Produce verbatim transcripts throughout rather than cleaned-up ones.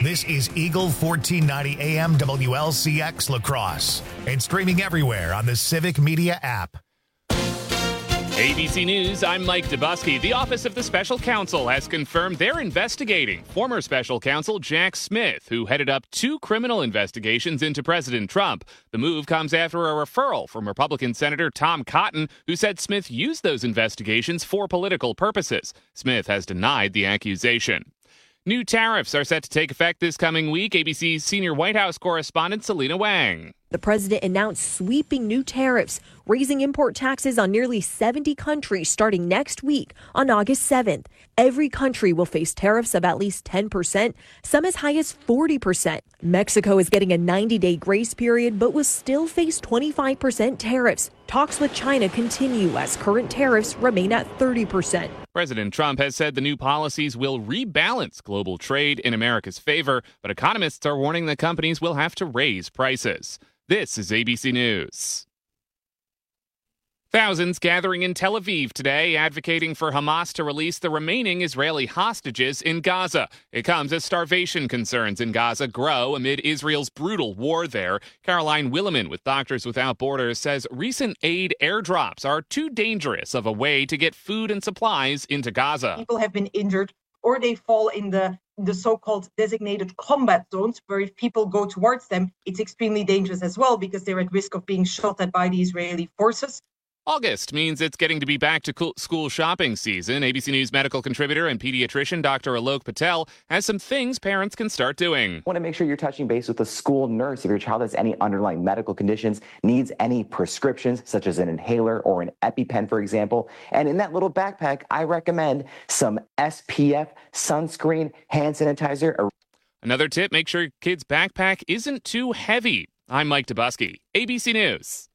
This is Eagle fourteen ninety A M W L C X La Crosse and streaming everywhere on the Civic Media app. A B C News, I'm Mike Dubusky. The Office of the Special Counsel has confirmed they're investigating former Special Counsel Jack Smith, who headed up two criminal investigations into President Trump. The move comes after a referral from Republican Senator Tom Cotton, who said Smith used those investigations for political purposes. Smith has denied the accusation. New tariffs are set to take effect this coming week. A B C's senior White House correspondent Selena Wang. The president announced sweeping new tariffs, raising import taxes on nearly seventy countries starting next week on August seventh. Every country will face tariffs of at least ten percent, some as high as forty percent. Mexico is getting a ninety-day grace period, but will still face twenty-five percent tariffs. Talks with China continue as current tariffs remain at thirty percent. President Trump has said the new policies will rebalance global trade in America's favor, but economists are warning that companies will have to raise prices. This is A B C News. Thousands gathering in Tel Aviv today, advocating for Hamas to release the remaining Israeli hostages in Gaza. It comes as starvation concerns in Gaza grow amid Israel's brutal war there. Caroline Willeman with Doctors Without Borders says recent aid airdrops are too dangerous of a way to get food and supplies into Gaza. People have been injured, or they fall in the the so-called designated combat zones, where if people go towards them, it's extremely dangerous as well because they're at risk of being shot at by the Israeli forces. August means it's getting to be back to school shopping season. A B C News medical contributor and pediatrician Doctor Alok Patel has some things parents can start doing. I want to make sure you're touching base with a school nurse if your child has any underlying medical conditions, needs any prescriptions, such as an inhaler or an EpiPen, for example. And in that little backpack, I recommend some S P F, sunscreen, hand sanitizer. Another tip, make sure your kid's backpack isn't too heavy. I'm Mike Dubusky, A B C News.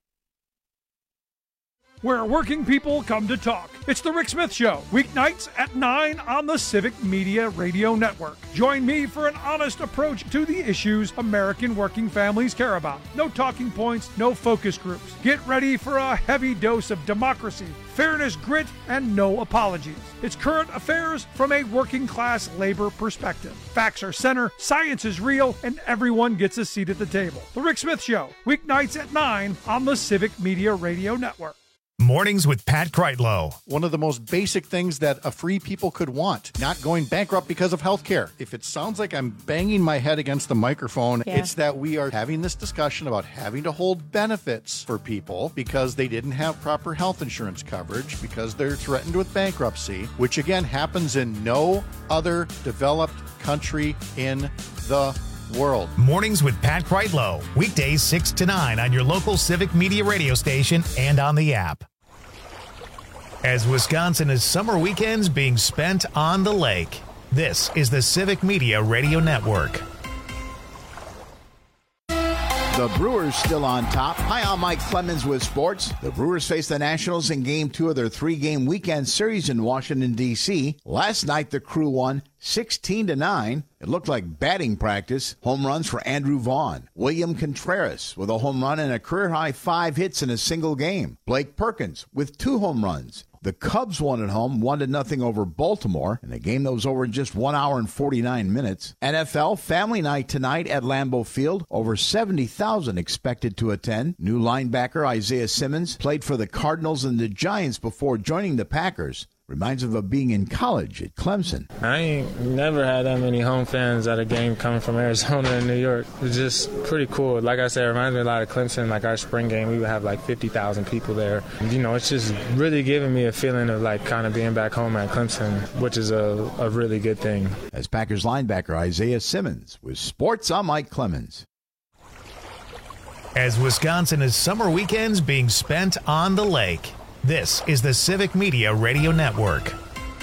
Where working people come to talk. It's the Rick Smith Show, weeknights at nine on the Civic Media Radio Network. Join me for an honest approach to the issues American working families care about. No talking points, no focus groups. Get ready for a heavy dose of democracy, fairness, grit, and no apologies. It's current affairs from a working class labor perspective. Facts are center, science is real, and everyone gets a seat at the table. The Rick Smith Show, weeknights at nine on the Civic Media Radio Network. Mornings with Pat Kreitlow. One of the most basic things that a free people could want, not going bankrupt because of health care. If it sounds like I'm banging my head against the microphone, yeah. It's that we are having this discussion about having to hold benefits for people because they didn't have proper health insurance coverage, because they're threatened with bankruptcy, which again happens in no other developed country in the world. Mornings with Pat Kreitlow. Weekdays six to nine on your local Civic Media radio station and on the app. As Wisconsin is summer weekends being spent on the lake, this is the Civic Media Radio Network. The Brewers still on top. Hi, I'm Mike Clemens with sports. The Brewers face the Nationals in game two of their three-game weekend series in Washington, D C Last night, the Crew won sixteen to nine. It looked like batting practice. Home runs for Andrew Vaughn. William Contreras with a home run and a career-high five hits in a single game. Blake Perkins with two home runs. The Cubs won at home, one to nothing over Baltimore, in a game that was over in just one hour and forty-nine minutes. N F L Family Night tonight at Lambeau Field. Over seventy thousand expected to attend. New linebacker Isaiah Simmons played for the Cardinals and the Giants before joining the Packers. Reminds him of being in college at Clemson. I ain't never had that many home fans at a game coming from Arizona and New York. It's just pretty cool. Like I said, it reminds me a lot of Clemson. Like our spring game, we would have like fifty thousand people there. You know, it's just really giving me a feeling of like kind of being back home at Clemson, which is a, a really good thing. As Packers linebacker Isaiah Simmons with sports, I'm Mike Clemens. As Wisconsin is summer weekends being spent on the lake, this is the Civic Media Radio Network.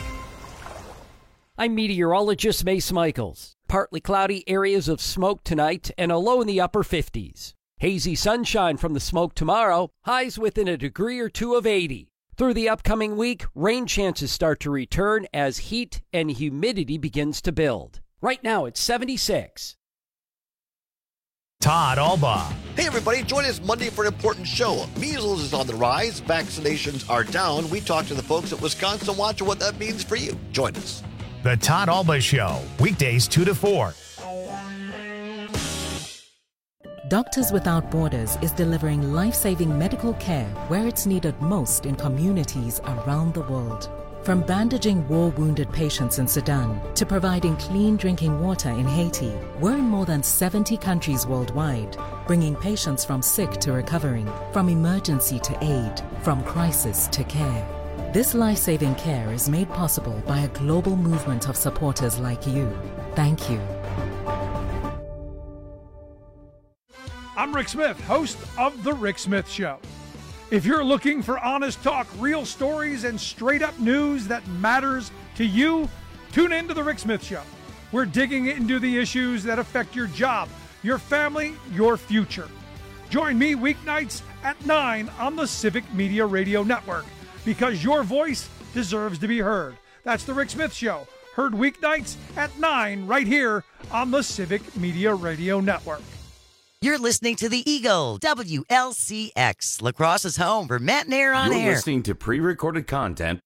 I'm meteorologist Mace Michaels. Partly cloudy areas of smoke tonight and a low in the upper fifties. Hazy sunshine from the smoke tomorrow, highs within a degree or two of eighty. Through the upcoming week, rain chances start to return as heat and humidity begins to build. Right now it's seventy-six. Todd Albaugh. Hey everybody, join us Monday for an important show. Measles is on the rise, vaccinations are down. We talk to the folks at Wisconsin Watch and what that means for you. Join us. The Todd Albaugh Show, weekdays two to four. Doctors Without Borders is delivering life-saving medical care where it's needed most in communities around the world. From bandaging war-wounded patients in Sudan to providing clean drinking water in Haiti, we're in more than seventy countries worldwide, bringing patients from sick to recovering, from emergency to aid, from crisis to care. This life-saving care is made possible by a global movement of supporters like you. Thank you. I'm Rick Smith, host of The Rick Smith Show. If you're looking for honest talk, real stories, and straight-up news that matters to you, tune in to The Rick Smith Show. We're digging into the issues that affect your job, your family, your future. Join me weeknights at nine on the Civic Media Radio Network, because your voice deserves to be heard. That's The Rick Smith Show, heard weeknights at nine right here on the Civic Media Radio Network. You're listening to the Eagle, W L C X, La Crosse's home for Matt Nair on You're air. You're listening to pre-recorded content.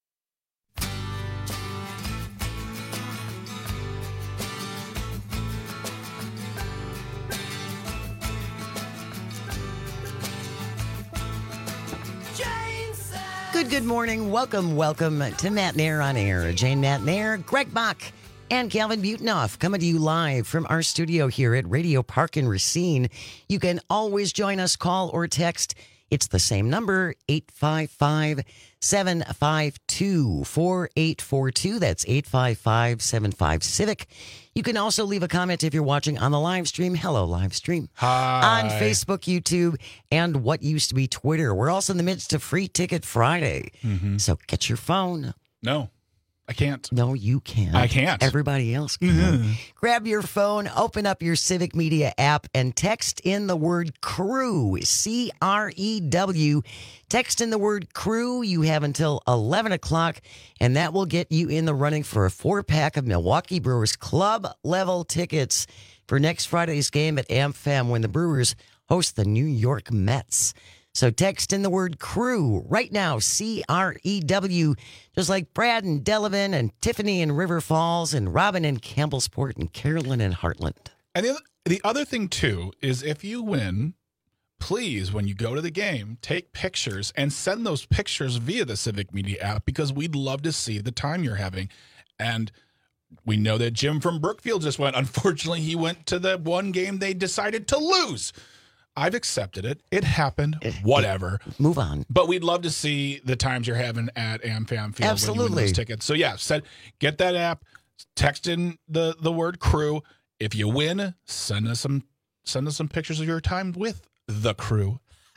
Good, good morning. Welcome, welcome to Matt Nair on air. Jane Matt Nair, Greg Bach, and Calvin Butenoff coming to you live from our studio here at Radio Park in Racine. You can always join us, call or text. It's the same number, eight five five, seven five two, four eight four two. That's eight five five, seven five, CIVIC. You can also leave a comment if you're watching on the live stream. Hello, live stream. Hi. On Facebook, YouTube, and what used to be Twitter. We're also in the midst of Free Ticket Friday. Mm-hmm. So get your phone. No. I can't. No, you can't. I can't. Everybody else can. Mm-hmm. Grab your phone, open up your Civic Media app, and text in the word CREW, C R E W. Text in the word CREW. You have until eleven o'clock, and that will get you in the running for a four-pack of Milwaukee Brewers club-level tickets for next Friday's game at AmFam when the Brewers host the New York Mets. So text in the word CREW right now, C R E W, just like Brad and Delavan and Tiffany in River Falls and Robin in Campbellsport and Carolyn in Heartland. And the other, the other thing, too, is if you win, please, when you go to the game, take pictures and send those pictures via the Civic Media app, because we'd love to see the time you're having. And we know that Jim from Brookfield just went. Unfortunately, he went to the one game they decided to lose. I've accepted it. It happened. Whatever. Move on. But we'd love to see the times you're having at AmFam Field Absolutely. when you win those tickets. So, yeah, said, get that app, text in the, the word CREW. If you win, send us some send us some pictures of your time with the crew.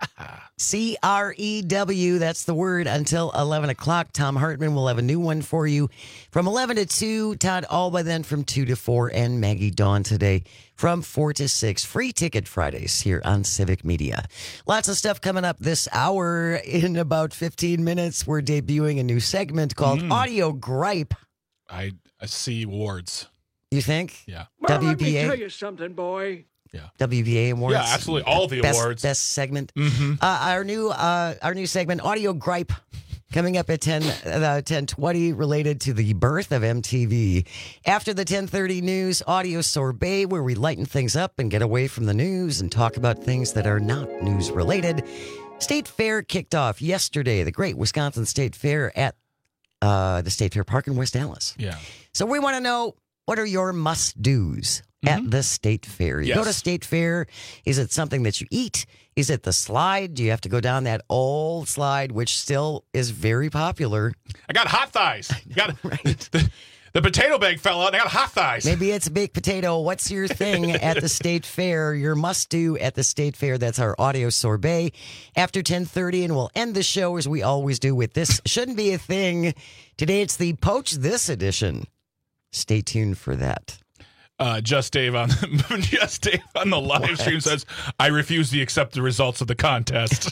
C R E W, that's the word, until eleven o'clock. Tom Hartman will have a new one for you from eleven to two. Todd Alba then from two to four, and Maggie Dawn today from four to six. Free Ticket Fridays here on Civic Media. Lots of stuff coming up this hour. In about fifteen minutes, we're debuting a new segment called mm. Audio Gripe. I, I see awards. You think? Yeah. Well, W B A? let me tell you something, boy. Yeah. W B A awards. Yeah, absolutely. All the best, awards. Best segment. Mm-hmm. Uh, our new uh, our new segment, Audio Gripe, coming up at ten, uh, ten twenty, related to the birth of M T V. After the ten thirty news, Audio Sorbet, where we lighten things up and get away from the news and talk about things that are not news related. State Fair kicked off yesterday, the great Wisconsin State Fair at uh, the State Fair Park in West Allis. Yeah. So we want to know, what are your must-dos at the State Fair? You Yes. go to State Fair, is it something that you eat? Is it the slide? Do you have to go down that old slide, which still is very popular? I got hot thighs. I got right. the, the potato bag fell out and I got hot thighs. Maybe it's a baked potato. What's your thing at the State Fair? Your must-do at the State Fair. That's our Audio Sorbet. After ten thirty, and we'll end the show as we always do with this Shouldn't Be a Thing. Today it's the Poach This edition. Stay tuned for that. Uh, Just Dave on the, Just Dave on the live what? stream says, I refuse to accept the results of the contest.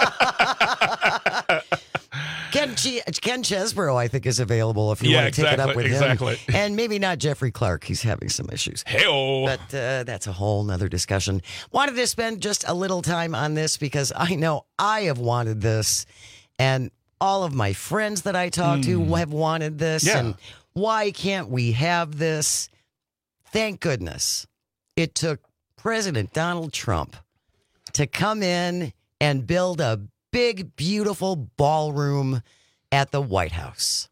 Ken, Ch- Ken Chesborough, I think, is available if you yeah, want to exactly, take it up with exactly. him. And maybe not Jeffrey Clark. He's having some issues. Hey-o. But uh, that's a whole nother discussion. Wanted to spend just a little time on this because I know I have wanted this, and all of my friends that I talk mm. to have wanted this. Yeah. And why can't we have this? Thank goodness it took President Donald Trump to come in and build a big, beautiful ballroom at the White House?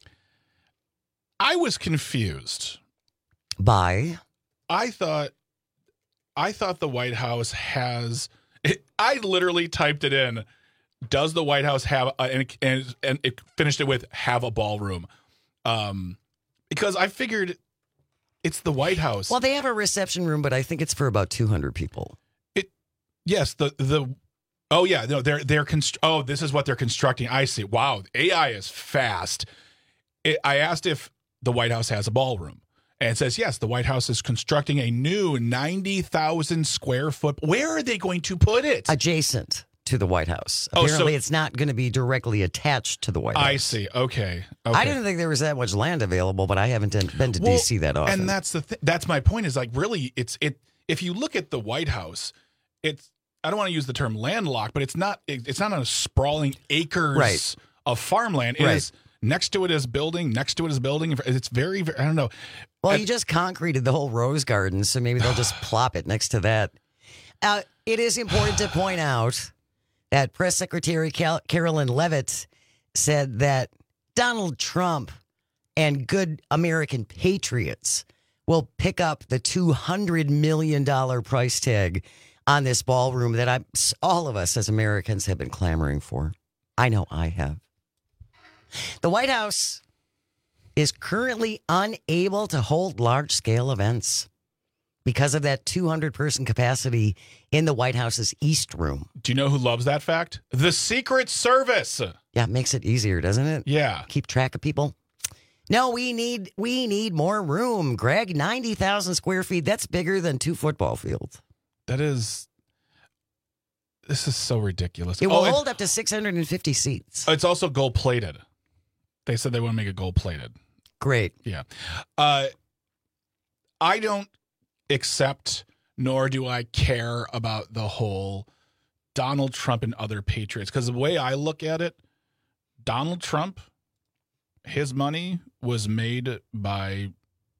I was confused. By? I thought I thought the White House has it, I literally typed it in. Does the White House have a, and, and and it finished it with have a ballroom? Um because I figured it's the White House. Well, they have a reception room, but I think it's for about two hundred people. It yes, the the oh yeah, no, they're they're constr- oh, this is what they're constructing. I see. Wow, A I is fast. It, I asked if the White House has a ballroom. And it says, yes, the White House is constructing a new ninety thousand square foot. Where are they going to put it? Adjacent to the White House. Oh, Apparently, so, it's not going to be directly attached to the White House. I see. Okay. okay. I didn't think there was that much land available, but I haven't been to well, D C that often. And that's the th- that's my point is like, really, it's it. If you look at the White House, it's, I don't want to use the term landlocked, but it's not, it, it's not on a sprawling acres right. of farmland. It right. is next to it is building, next to it is building. It's very, very I don't know. Well, and, you just concreted the whole Rose Garden, so maybe they'll just plop it next to that. Uh, it is important to point out that Press Secretary Cal- Carolyn Leavitt said that Donald Trump and good American patriots will pick up the two hundred million dollars price tag on this ballroom that I, all of us as Americans have been clamoring for. I know I have. The White House is currently unable to hold large-scale events because of that two hundred person capacity in the White House's East Room. Do you know who loves that fact? The Secret Service. Yeah, it makes it easier, doesn't it? Yeah. Keep track of people. No, we need we need more room, Greg. ninety thousand square feet. That's bigger than two football fields. That is... This is so ridiculous. It will oh, hold up to six hundred fifty seats. It's also gold-plated. They said they want to make it gold-plated. Great. Yeah. Uh, I don't accept, nor do I care about the whole Donald Trump and other patriots. Because the way I look at it, Donald Trump, his money was made by,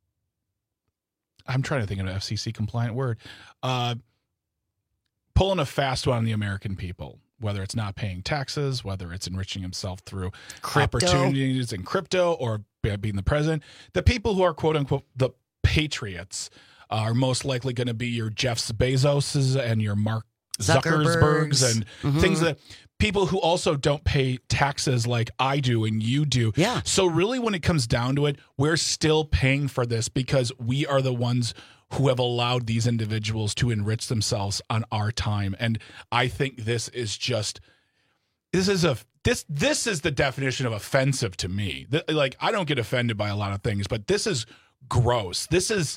I'm trying to think of an F C C-compliant word, uh, pulling a fast one on the American people. Whether it's not paying taxes, whether it's enriching himself through crypto. opportunities in crypto or being the president. The people who are, quote unquote, the patriots are most likely going to be your Jeff Bezoses and your Mark Zuckerbergs, Zuckerbergs. and mm-hmm. things that people who also don't pay taxes like I do and you do. Yeah. So really, when it comes down to it, we're still paying for this because we are the ones who have allowed these individuals to enrich themselves on our time. And I think this is just, this is a, this, this is the definition of offensive to me. Th- like, I don't get offended by a lot of things, but this is gross. This is,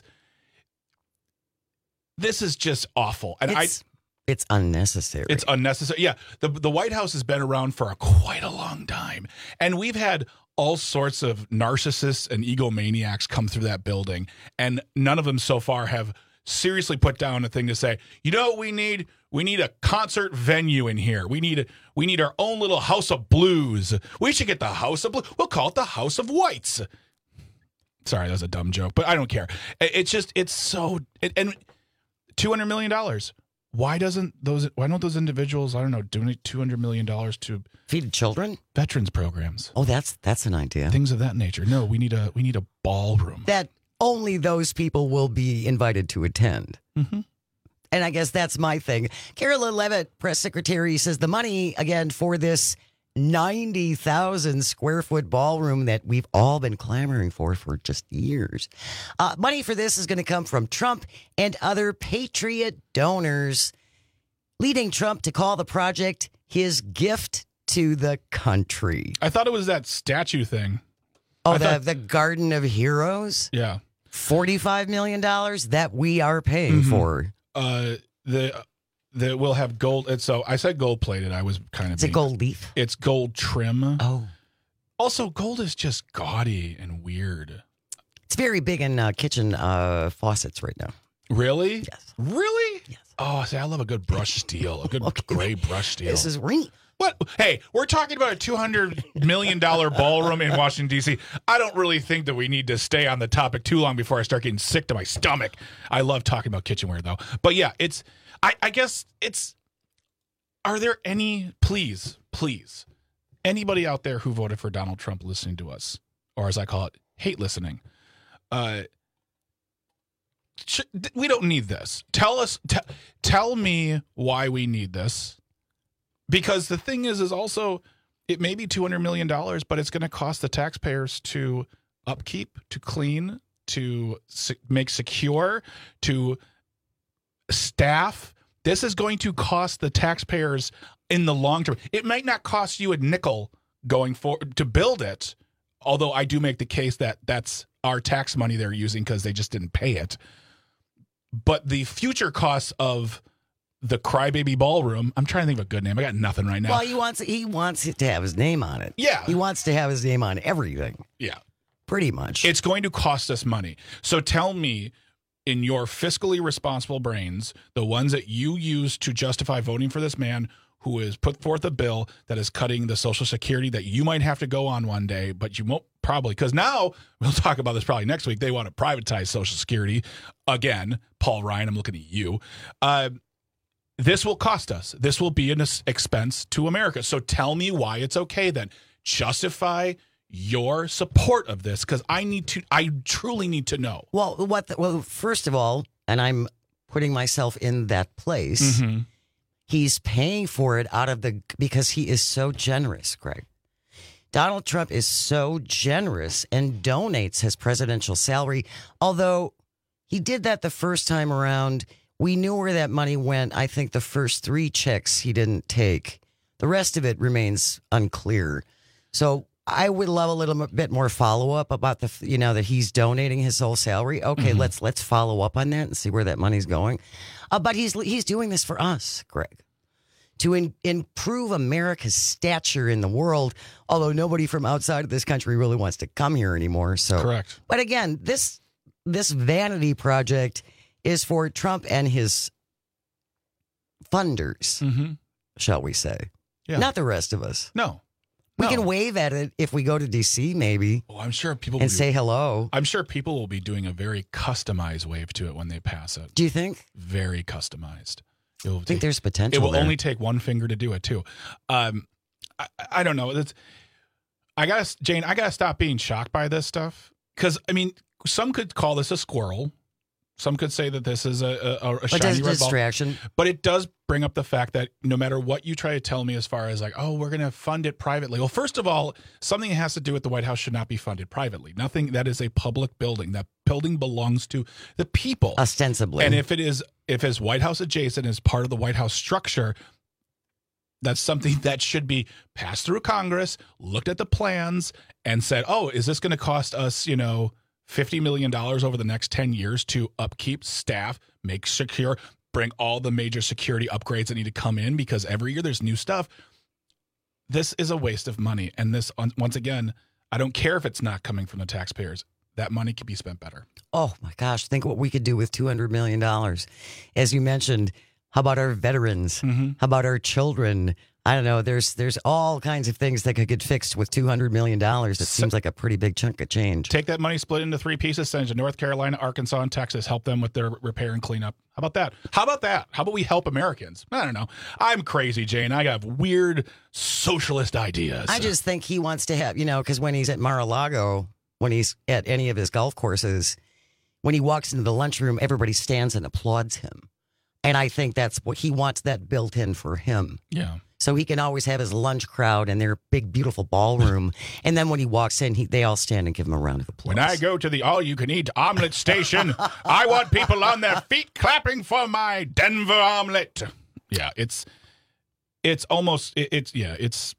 this is just awful. And it's, I, it's unnecessary. It's unnecessary. Yeah. The, the White House has been around for a, quite a long time. And we've had all sorts of narcissists and egomaniacs come through that building, and none of them so far have seriously put down a thing to say, you know what we need? We need a concert venue in here. We need a, we need our own little House of Blues. We should get the House of Blues. We'll call it the House of Whites. Sorry, that was a dumb joke, but I don't care. It's just, it's so, it, and two hundred million dollars. Why doesn't those, why don't those individuals, I don't know, donate two hundred million dollars to feed children? Veterans programs. Oh, that's that's an idea. Things of that nature. No, we need a we need a ballroom. That only those people will be invited to attend. Mm-hmm. And I guess that's my thing. Carolyn Leavitt, press secretary, says the money, again, for this ninety thousand square foot ballroom that we've all been clamoring for for just years. Uh, money for this is going to come from Trump and other patriot donors, leading Trump to call the project his gift to the country. I thought it was that statue thing. Oh, I the, thought, the Garden of Heroes? Yeah. forty-five million dollars that we are paying mm-hmm. for. Uh, the... That will have gold. And so I said gold plated. I was kind of. It's a gold leaf. It's gold trim. Oh. Also, gold is just gaudy and weird. It's very big in uh, kitchen uh, faucets right now. Really? Yes. Really? Yes. Oh, see, I love a good brush steel, a good okay. gray brush steel. This is ring. What? Hey, we're talking about a two hundred million dollars ballroom in Washington, D C. I don't really think that we need to stay on the topic too long before I start getting sick to my stomach. I love talking about kitchenware, though. But yeah, it's. I, I guess it's are there any, please, please, anybody out there who voted for Donald Trump listening to us, or as I call it, hate listening, uh, sh- we don't need this. Tell us, t- tell me why we need this. Because the thing is, is also, it may be two hundred million dollars, but it's going to cost the taxpayers to upkeep, to clean, to se- make secure, to staff. This is going to cost the taxpayers in the long term. It might not cost you a nickel going forward to build it, although I do make the case that that's our tax money they're using because they just didn't pay it. But the future costs of the Crybaby Ballroom, I'm trying to think of a good name. I got nothing right now. Well, he wants he wants it to have his name on it. Yeah. He wants to have his name on everything. Yeah. Pretty much. It's going to cost us money. So tell me, in your fiscally responsible brains, the ones that you use to justify voting for this man who has put forth a bill that is cutting the Social Security that you might have to go on one day, but you won't probably, because now, we'll talk about this probably next week, they want to privatize Social Security again. Paul Ryan, I'm looking at you. Uh, this will cost us. This will be an expense to America. So tell me why it's okay then. Justify your support of this, because I need to, I truly need to know. Well, what? The, well, first of all, and I'm putting myself in that place, mm-hmm. he's paying for it out of the, because he is so generous, Greg. Donald Trump is so generous and donates his presidential salary, although he did that the first time around. We knew where that money went. I think the first three checks he didn't take. The rest of it remains unclear. So I would love a little bit more follow up about the, you know, that he's donating his whole salary. Okay, mm-hmm. let's let's follow up on that and see where that money's going. Uh, but he's he's doing this for us, Greg, to in, improve America's stature in the world. Although nobody from outside of this country really wants to come here anymore. So correct. But again, this this vanity project is for Trump and his funders, mm-hmm. shall we say? Yeah. Not the rest of us. No. We no. can wave at it if we go to D C, maybe. Oh, I'm sure people and will be, say hello. I'm sure people will be doing a very customized wave to it when they pass it. Do you think? Very customized. It'll I think take, there's potential. It will there. only take one finger to do it too. Um, I, I don't know. It's, I gotta, Jane. I gotta stop being shocked by this stuff because I mean, some could call this a squirrel. Some could say that this is a, a, a shiny red distraction. Ball. But it does bring up the fact that no matter what you try to tell me as far as like, oh, we're going to fund it privately. Well, first of all, something that has to do with the White House should not be funded privately. Nothing that is a public building. That building belongs to the people. Ostensibly. And if it is, if it's White House adjacent as part of the White House structure, that's something that should be passed through Congress, looked at the plans and said, oh, is this going to cost us, you know, fifty million dollars over the next ten years to upkeep, staff, make secure, bring all the major security upgrades that need to come in because every year there's new stuff. This is a waste of money. And this, once again, I don't care if it's not coming from the taxpayers. That money could be spent better. Oh, my gosh. Think what we could do with two hundred million dollars. As you mentioned, how about our veterans? Mm-hmm. How about our children? I don't know. There's there's all kinds of things that could get fixed with two hundred million dollars. That seems like a pretty big chunk of change. Take that money, split it into three pieces, send it to North Carolina, Arkansas, and Texas. Help them with their repair and cleanup. How about that? How about that? How about we help Americans? I don't know. I'm crazy, Jane. I have weird socialist ideas. I just think he wants to have, you know, because when he's at Mar-a-Lago, when he's at any of his golf courses, when he walks into the lunchroom, everybody stands and applauds him. And I think that's what he wants that built in for him. Yeah. So he can always have his lunch crowd in their big, beautiful ballroom. And then when he walks in, he, they all stand and give him a round of applause. When I go to the all-you-can-eat omelet station, I want people on their feet clapping for my Denver omelet. Yeah, it's it's almost, it, it's, yeah, it's,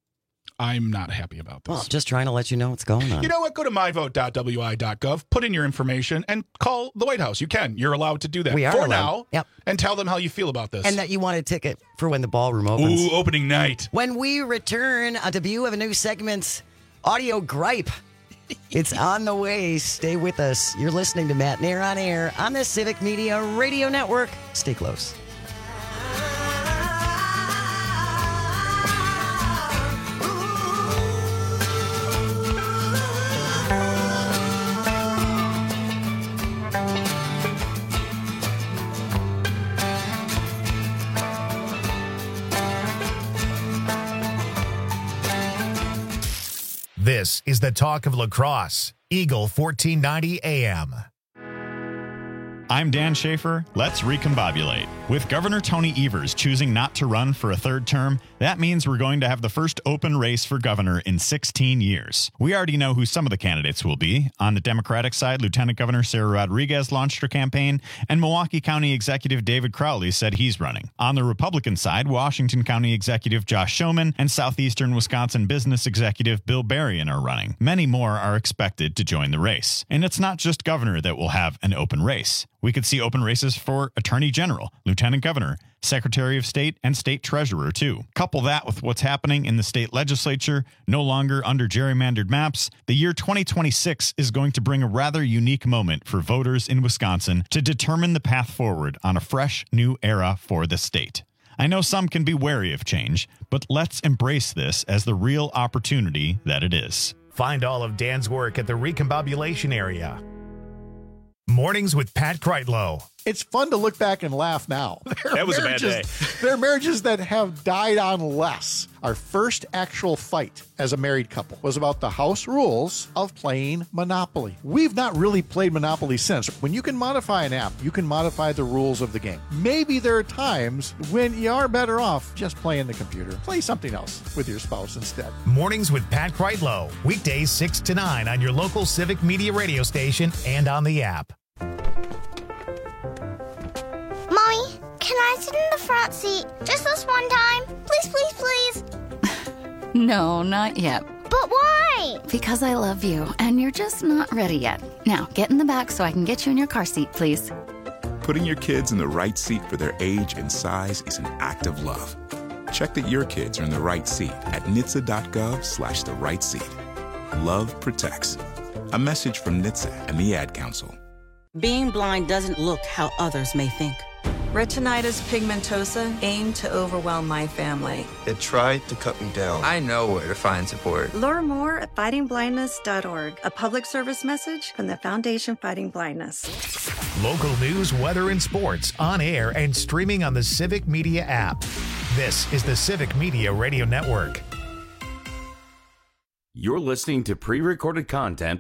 I'm not happy about this. Well, just trying to let you know what's going on. You know what? Go to my vote dot w i dot gov, put in your information, and call the White House. You can. You're allowed to do that we are for allowed. now. Yep. And tell them how you feel about this. And that you want a ticket for when the ballroom opens. Ooh, opening night. When we return, a debut of a new segment, Audio Gripe. It's on the way. Stay with us. You're listening to Matt Nair on Air on the Civic Media Radio Network. Stay close. This is the talk of lacrosse. Eagle fourteen ninety A M. I'm Dan Schaefer. Let's recombobulate. With Governor Tony Evers choosing not to run for a third term, that means we're going to have the first open race for governor in sixteen years. We already know who some of the candidates will be. On the Democratic side, Lieutenant Governor Sarah Rodriguez launched her campaign, and Milwaukee County Executive David Crowley said he's running. On the Republican side, Washington County Executive Josh Schoeman and Southeastern Wisconsin Business Executive Bill Berrien are running. Many more are expected to join the race. And it's not just governor that will have an open race. We could see open races for Attorney General, Lieutenant Governor, Secretary of State, and State Treasurer, too. Couple that with what's happening in the state legislature, no longer under gerrymandered maps, the year twenty twenty-six is going to bring a rather unique moment for voters in Wisconsin to determine the path forward on a fresh, new era for the state. I know some can be wary of change, but let's embrace this as the real opportunity that it is. Find all of Dan's work at the Recombobulation area. Mornings with Pat Kreitlow. It's fun to look back and laugh now. There that was a bad day. There are marriages that have died on less. Our first actual fight as a married couple was about the house rules of playing Monopoly. We've not really played Monopoly since. When you can modify an app, you can modify the rules of the game. Maybe there are times when you are better off just playing the computer. Play something else with your spouse instead. Mornings with Pat Kreitlow. Weekdays six to nine on your local Civic Media radio station and on the app. Mommy, can I sit in the front seat just this one time? Please, please, please. No, not yet. But why? Because I love you, and you're just not ready yet. Now, get in the back so I can get you in your car seat, please. Putting your kids in the right seat for their age and size is an act of love. Check that your kids are in the right seat at N H T S A dot gov slash the right seat. Love protects. A message from N H T S A and the Ad Council. Being blind doesn't look how others may think. Retinitis pigmentosa aimed to overwhelm my family. It tried to cut me down. I know where to find support. Learn more at fighting blindness dot org, a public service message from the Foundation Fighting Blindness. Local news, weather, and sports on air and streaming on the Civic Media app. This is the Civic Media Radio Network. You're listening to pre-recorded content.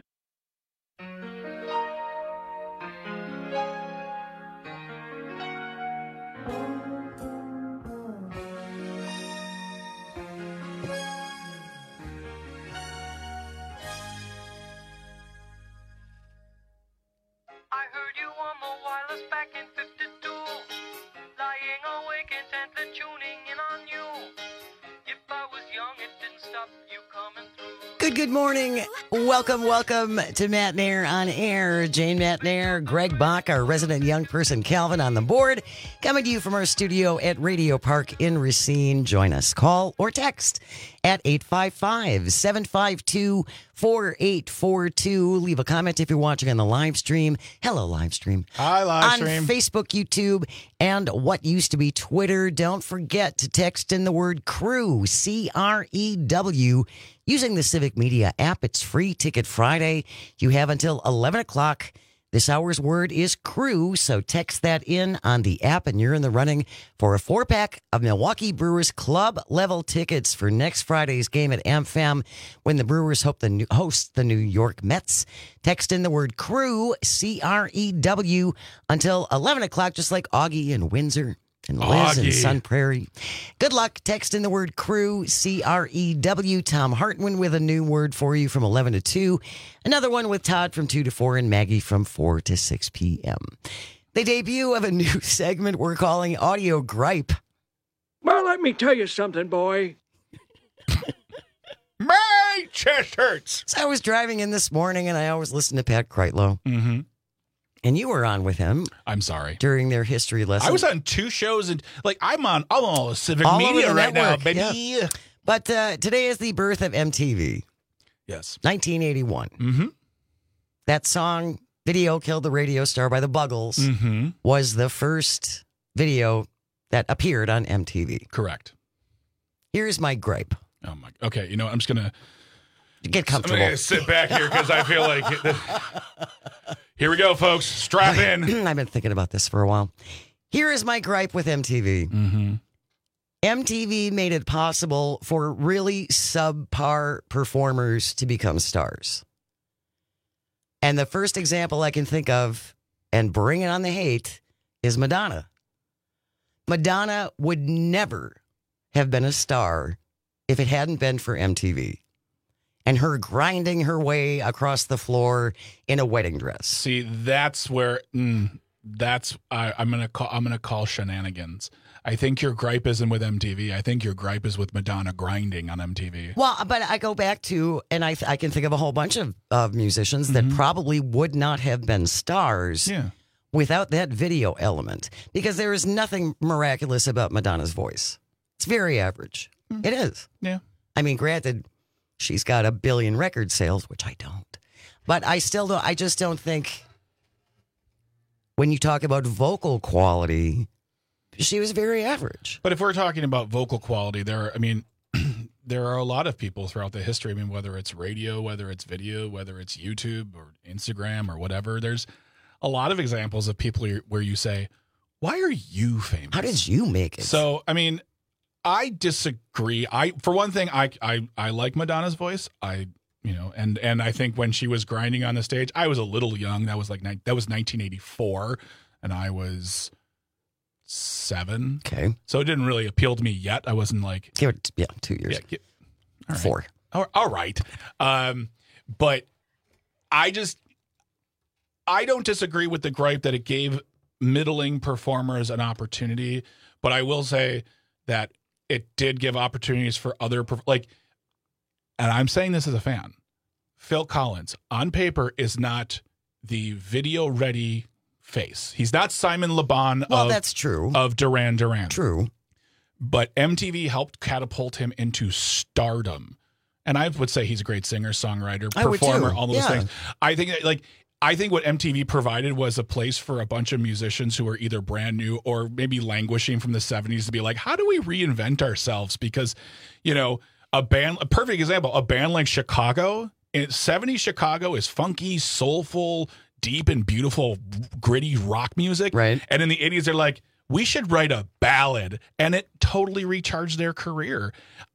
Good, good morning. Welcome, welcome to Matt Nair on air. Jane Matt Nair, Greg Bach, our resident young person, Calvin on the board. Coming to you from our studio at Radio Park in Racine. Join us. Call or text at eight five five, seven five two, four eight four two. Leave a comment if you're watching on the live stream. Hello, live stream. Hi, live on stream. On Facebook, YouTube, and what used to be Twitter. Don't forget to text in the word CREW, C R E W, using the Civic Media app. It's free Ticket Friday. You have until eleven o'clock. This hour's word is CREW, so text that in on the app, and you're in the running for a four-pack of Milwaukee Brewers club-level tickets for next Friday's game at AmFam when the Brewers hope the new, host the New York Mets. Text in the word CREW, C R E W, until eleven o'clock, just like Augie and Windsor and Liz Augie. and Sun Prairie. Good luck. Text in the word CREW, C R E W. Tom Hartman with a new word for you from eleven to two. Another one with Todd from two to four and Maggie from four to six p.m. The debut of a new segment we're calling Audio Gripe. Well, let me tell you something, boy. My chest hurts. So I was driving in this morning and I always listen to Pat Kreitlow. Mm-hmm. And you were on with him. I'm sorry. During their history lesson. I was on two shows, and like I'm on I'm on all the Civic all Media right network, now, baby. Yeah. But uh, today is the birth of M T V. Yes. nineteen eighty-one. Mm-hmm. That song, Video Killed the Radio Star by the Buggles, mm-hmm. was the first video that appeared on M T V. Correct. Here's my gripe. Oh, my. Okay, you know, I'm just going to get comfortable. I'm going to sit back here because I feel like... It, here we go, folks. Strap in. I've been thinking about this for a while. Here is my gripe with M T V. Mm-hmm. M T V made it possible for really subpar performers to become stars. And the first example I can think of, and bring it on the hate, is Madonna. Madonna would never have been a star if it hadn't been for M T V. And her grinding her way across the floor in a wedding dress. See, that's where mm, that's I, I'm gonna call I'm gonna call shenanigans. I think your gripe isn't with M T V. I think your gripe is with Madonna grinding on M T V. Well, but I go back to, and I I can think of a whole bunch of, of musicians mm-hmm. that probably would not have been stars yeah. without that video element. Because there is nothing miraculous about Madonna's voice. It's very average. Mm. It is. Yeah. I mean, granted, she's got a billion record sales, which I don't. But I still don't, I just don't think when you talk about vocal quality, she was very average. But if we're talking about vocal quality, there are, I mean, there are a lot of people throughout the history. I mean, whether it's radio, whether it's video, whether it's YouTube or Instagram or whatever, there's a lot of examples of people where you say, why are you famous? How did you make it? So, I mean, I disagree. I, for one thing, I, I, I like Madonna's voice. I, you know, and, and I think when she was grinding on the stage, I was a little young. That was like, that was nineteen eighty-four. And I was seven. Okay. So it didn't really appeal to me yet. I wasn't like, Give it, yeah, two years. yeah, get, all right. Four. All, all right. Um, but I just, I don't disagree with the gripe that it gave middling performers an opportunity, but I will say that it did give opportunities for other, like, and I'm saying this as a fan, Phil Collins on paper is not the video ready face. He's not Simon Le Bon well, of, that's true. of Duran Duran. True. But M T V helped catapult him into stardom. And I would say he's a great singer, songwriter, I performer, would too. all those Yeah. things. I think that, like, I think what M T V provided was a place for a bunch of musicians who were either brand new or maybe languishing from the seventies to be like, how do we reinvent ourselves? Because, you know, a band, a perfect example, a band like Chicago, in seventies Chicago is funky, soulful, deep and beautiful, gritty rock music. Right. And in the eighties, they're like, we should write a ballad. And it totally recharged their career.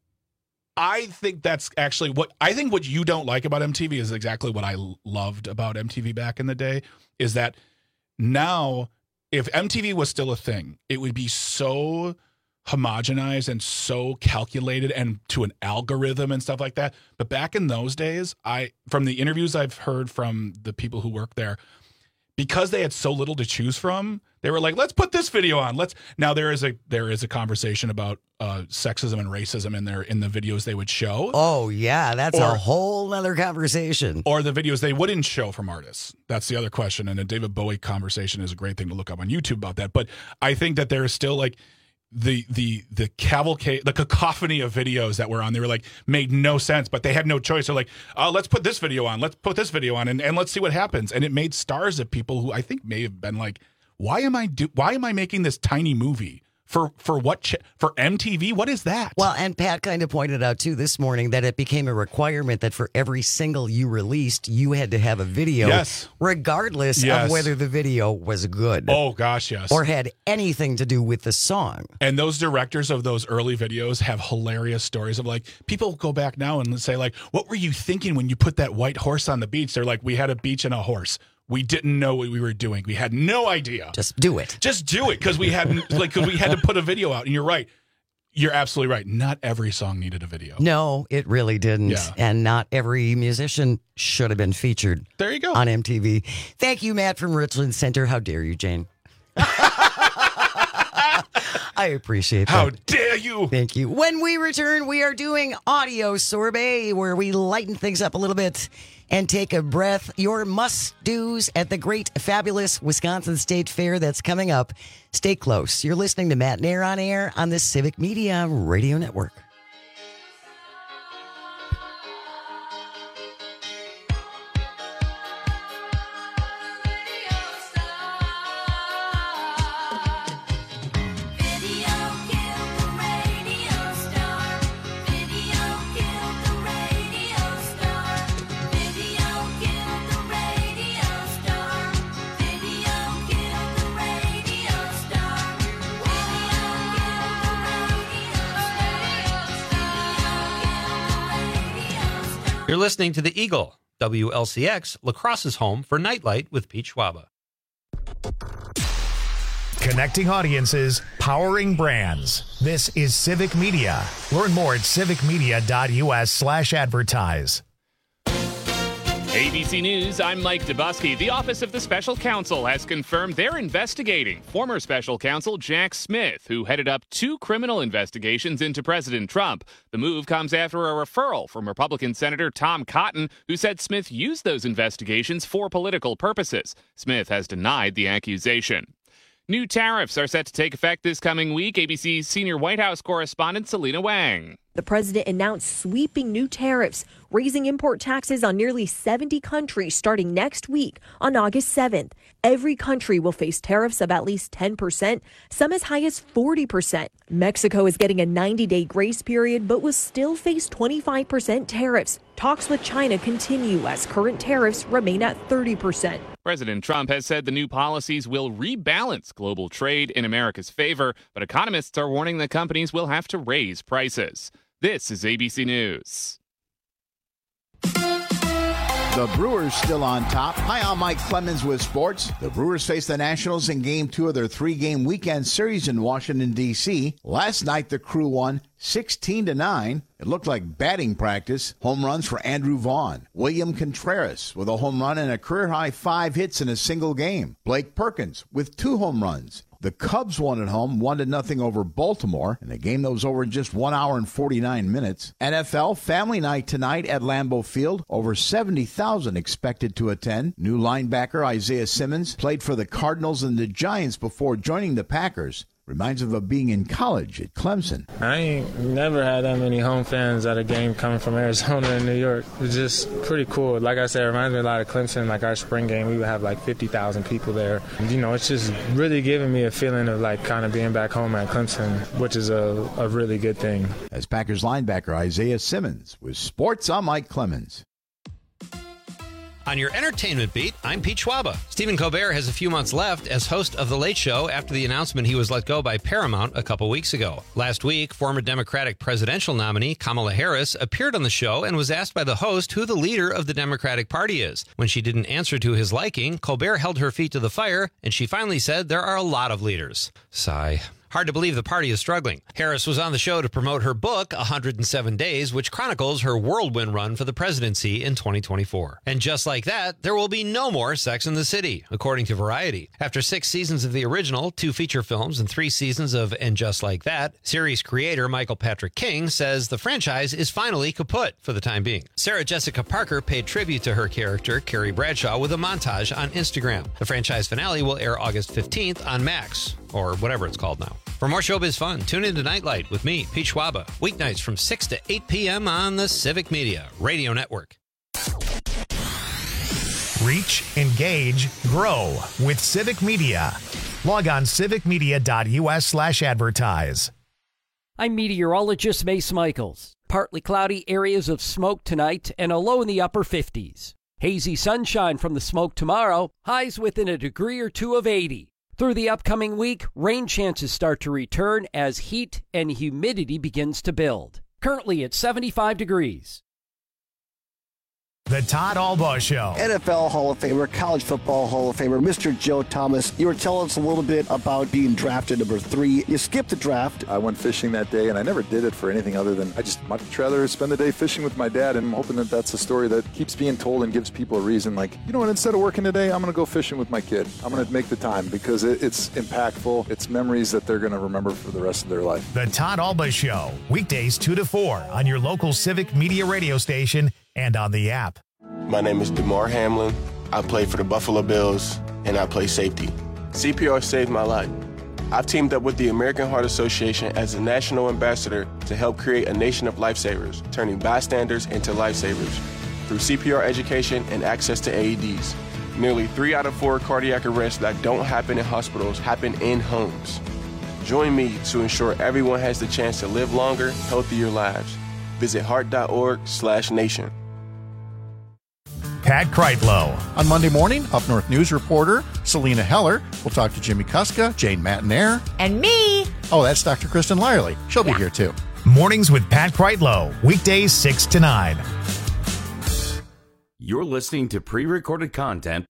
I think that's actually what I think what you don't like about M T V is exactly what I loved about M T V back in the day, is that now if M T V was still a thing, it would be so homogenized and so calculated and to an algorithm and stuff like that. But back in those days, I from the interviews I've heard from the people who work there, because they had so little to choose from, they were like, let's put this video on. Let's now there is a there is a conversation about uh, sexism and racism in their in the videos they would show. Oh yeah, that's Or- a whole other conversation. Or the videos they wouldn't show from artists. That's the other question. And a David Bowie conversation is a great thing to look up on YouTube about that. But I think that there is still like the the the cavalcade, the cacophony of videos that were on. They were like made no sense, but they had no choice. They're like, oh, let's put this video on. Let's put this video on, and, and let's see what happens. And it made stars of people who I think may have been like, why am I do? Why am I making this tiny movie? For for what ch- for M T V? What is that? Well, and Pat kind of pointed out too this morning that it became a requirement that for every single you released, you had to have a video, Yes. regardless Yes. of whether the video was good Oh gosh, yes. or had anything to do with the song. And those directors of those early videos have hilarious stories of like, people go back now and say like, what were you thinking when you put that white horse on the beach? They're like, we had a beach and a horse. We didn't know what we were doing. We had no idea. Just do it. Just do it because we hadn't like because we had to put a video out. And you're right. You're absolutely right. Not every song needed a video. No, it really didn't. Yeah. And not every musician should have been featured There you go. on M T V. Thank you, Matt from Richland Center. How dare you, Jane? I appreciate that. How dare you? Thank you. When we return, we are doing Audio Sorbet, where we lighten things up a little bit and take a breath. Your must-dos at the great, fabulous Wisconsin State Fair that's coming up. Stay close. You're listening to Matt Nair on Air on the Civic Media Radio Network. You're listening to The Eagle, W L C X, La Crosse's home for Nightlight with Pete Schwaba. Connecting audiences, powering brands. This is Civic Media. Learn more at civicmedia.us slash advertise. A B C News, I'm Mike Dubusky. The Office of the Special Counsel has confirmed they're investigating former Special Counsel Jack Smith, who headed up two criminal investigations into President Trump. The move comes after a referral from Republican Senator Tom Cotton, who said Smith used those investigations for political purposes. Smith has denied the accusation. New tariffs are set to take effect this coming week. A B C's senior White House correspondent Selena Wang. The president announced sweeping new tariffs, raising import taxes on nearly seventy countries starting next week on August seventh. Every country will face tariffs of at least ten percent, some as high as forty percent. Mexico is getting a ninety-day grace period, but will still face twenty-five percent tariffs. Talks with China continue as current tariffs remain at thirty percent. President Trump has said the new policies will rebalance global trade in America's favor, but economists are warning that companies will have to raise prices. This is A B C News. The Brewers still on top. Hi, I'm Mike Clemens with sports. The Brewers face the Nationals in game two of their three-game weekend series in Washington, D C Last night, the Crew won sixteen to nine. It looked like batting practice. Home runs for Andrew Vaughn. William Contreras with a home run and a career-high five hits in a single game. Blake Perkins with two home runs. The Cubs won at home, one to nothing over Baltimore, in a game that was over in just one hour and forty-nine minutes. N F L Family Night tonight at Lambeau Field. Over seventy thousand expected to attend. New linebacker Isaiah Simmons played for the Cardinals and the Giants before joining the Packers. Reminds him of being in college at Clemson. I ain't never had that many home fans at a game coming from Arizona and New York. It's just pretty cool. Like I said, it reminds me a lot of Clemson. Like our spring game, we would have like fifty thousand people there. And, you know, it's just really giving me a feeling of like kind of being back home at Clemson, which is a, a really good thing. As Packers linebacker Isaiah Simmons with Sports, I'm Mike Clemens. On your entertainment beat, I'm Pete Schwaba. Stephen Colbert has a few months left as host of The Late Show after the announcement he was let go by Paramount a couple weeks ago. Last week, former Democratic presidential nominee Kamala Harris appeared on the show and was asked by the host who the leader of the Democratic Party is. When she didn't answer to his liking, Colbert held her feet to the fire, and she finally said there are a lot of leaders. Sigh. Hard to believe the party is struggling. Harris was on the show to promote her book, one hundred seven days, which chronicles her whirlwind run for the presidency in twenty twenty-four. And just like that, there will be no more Sex and the City, according to Variety. After six seasons of the original, two feature films, and three seasons of And Just Like That, series creator Michael Patrick King says the franchise is finally kaput for the time being. Sarah Jessica Parker paid tribute to her character, Carrie Bradshaw, with a montage on Instagram. The franchise finale will air August fifteenth on Max, or whatever it's called now. For more showbiz fun, tune into Nightlight with me, Pete Schwaba, weeknights from six to eight p.m. on the Civic Media Radio Network. Reach, engage, grow with Civic Media. Log on civicmedia.us slash advertise. I'm meteorologist Mace Michaels. Partly cloudy areas of smoke tonight and a low in the upper fifties. Hazy sunshine from the smoke tomorrow, highs within a degree or two of eighty. Through the upcoming week, rain chances start to return as heat and humidity begins to build. Currently at seventy-five degrees. The Todd Albaugh Show. N F L Hall of Famer, College Football Hall of Famer, Mister Joe Thomas. You were telling us a little bit about being drafted number three. You skipped the draft. I went fishing that day, and I never did it for anything other than I just much rather spend the day fishing with my dad, and I'm hoping that that's a story that keeps being told and gives people a reason. Like, you know what, instead of working today, I'm going to go fishing with my kid. I'm going to make the time because it, it's impactful. It's memories that they're going to remember for the rest of their life. The Todd Albaugh Show, weekdays two to four on your local Civic Media radio station and on the app. My name is DeMar Hamlin. I play for the Buffalo Bills, and I play safety. C P R saved my life. I've teamed up with the American Heart Association as a national ambassador to help create a nation of lifesavers, turning bystanders into lifesavers through C P R education and access to A E Ds. Nearly three out of four cardiac arrests that don't happen in hospitals happen in homes. Join me to ensure everyone has the chance to live longer, healthier lives. Visit heart.org slash nation. Pat Kreitlow. On Monday morning, Up North News reporter Selena Heller will talk to Jimmy Kuska, Jane Matinaire. And me. Oh, that's Doctor Kristen Lyerly. She'll yeah. be here too. Mornings with Pat Kreitlow, weekdays six to nine. You're listening to pre-recorded content.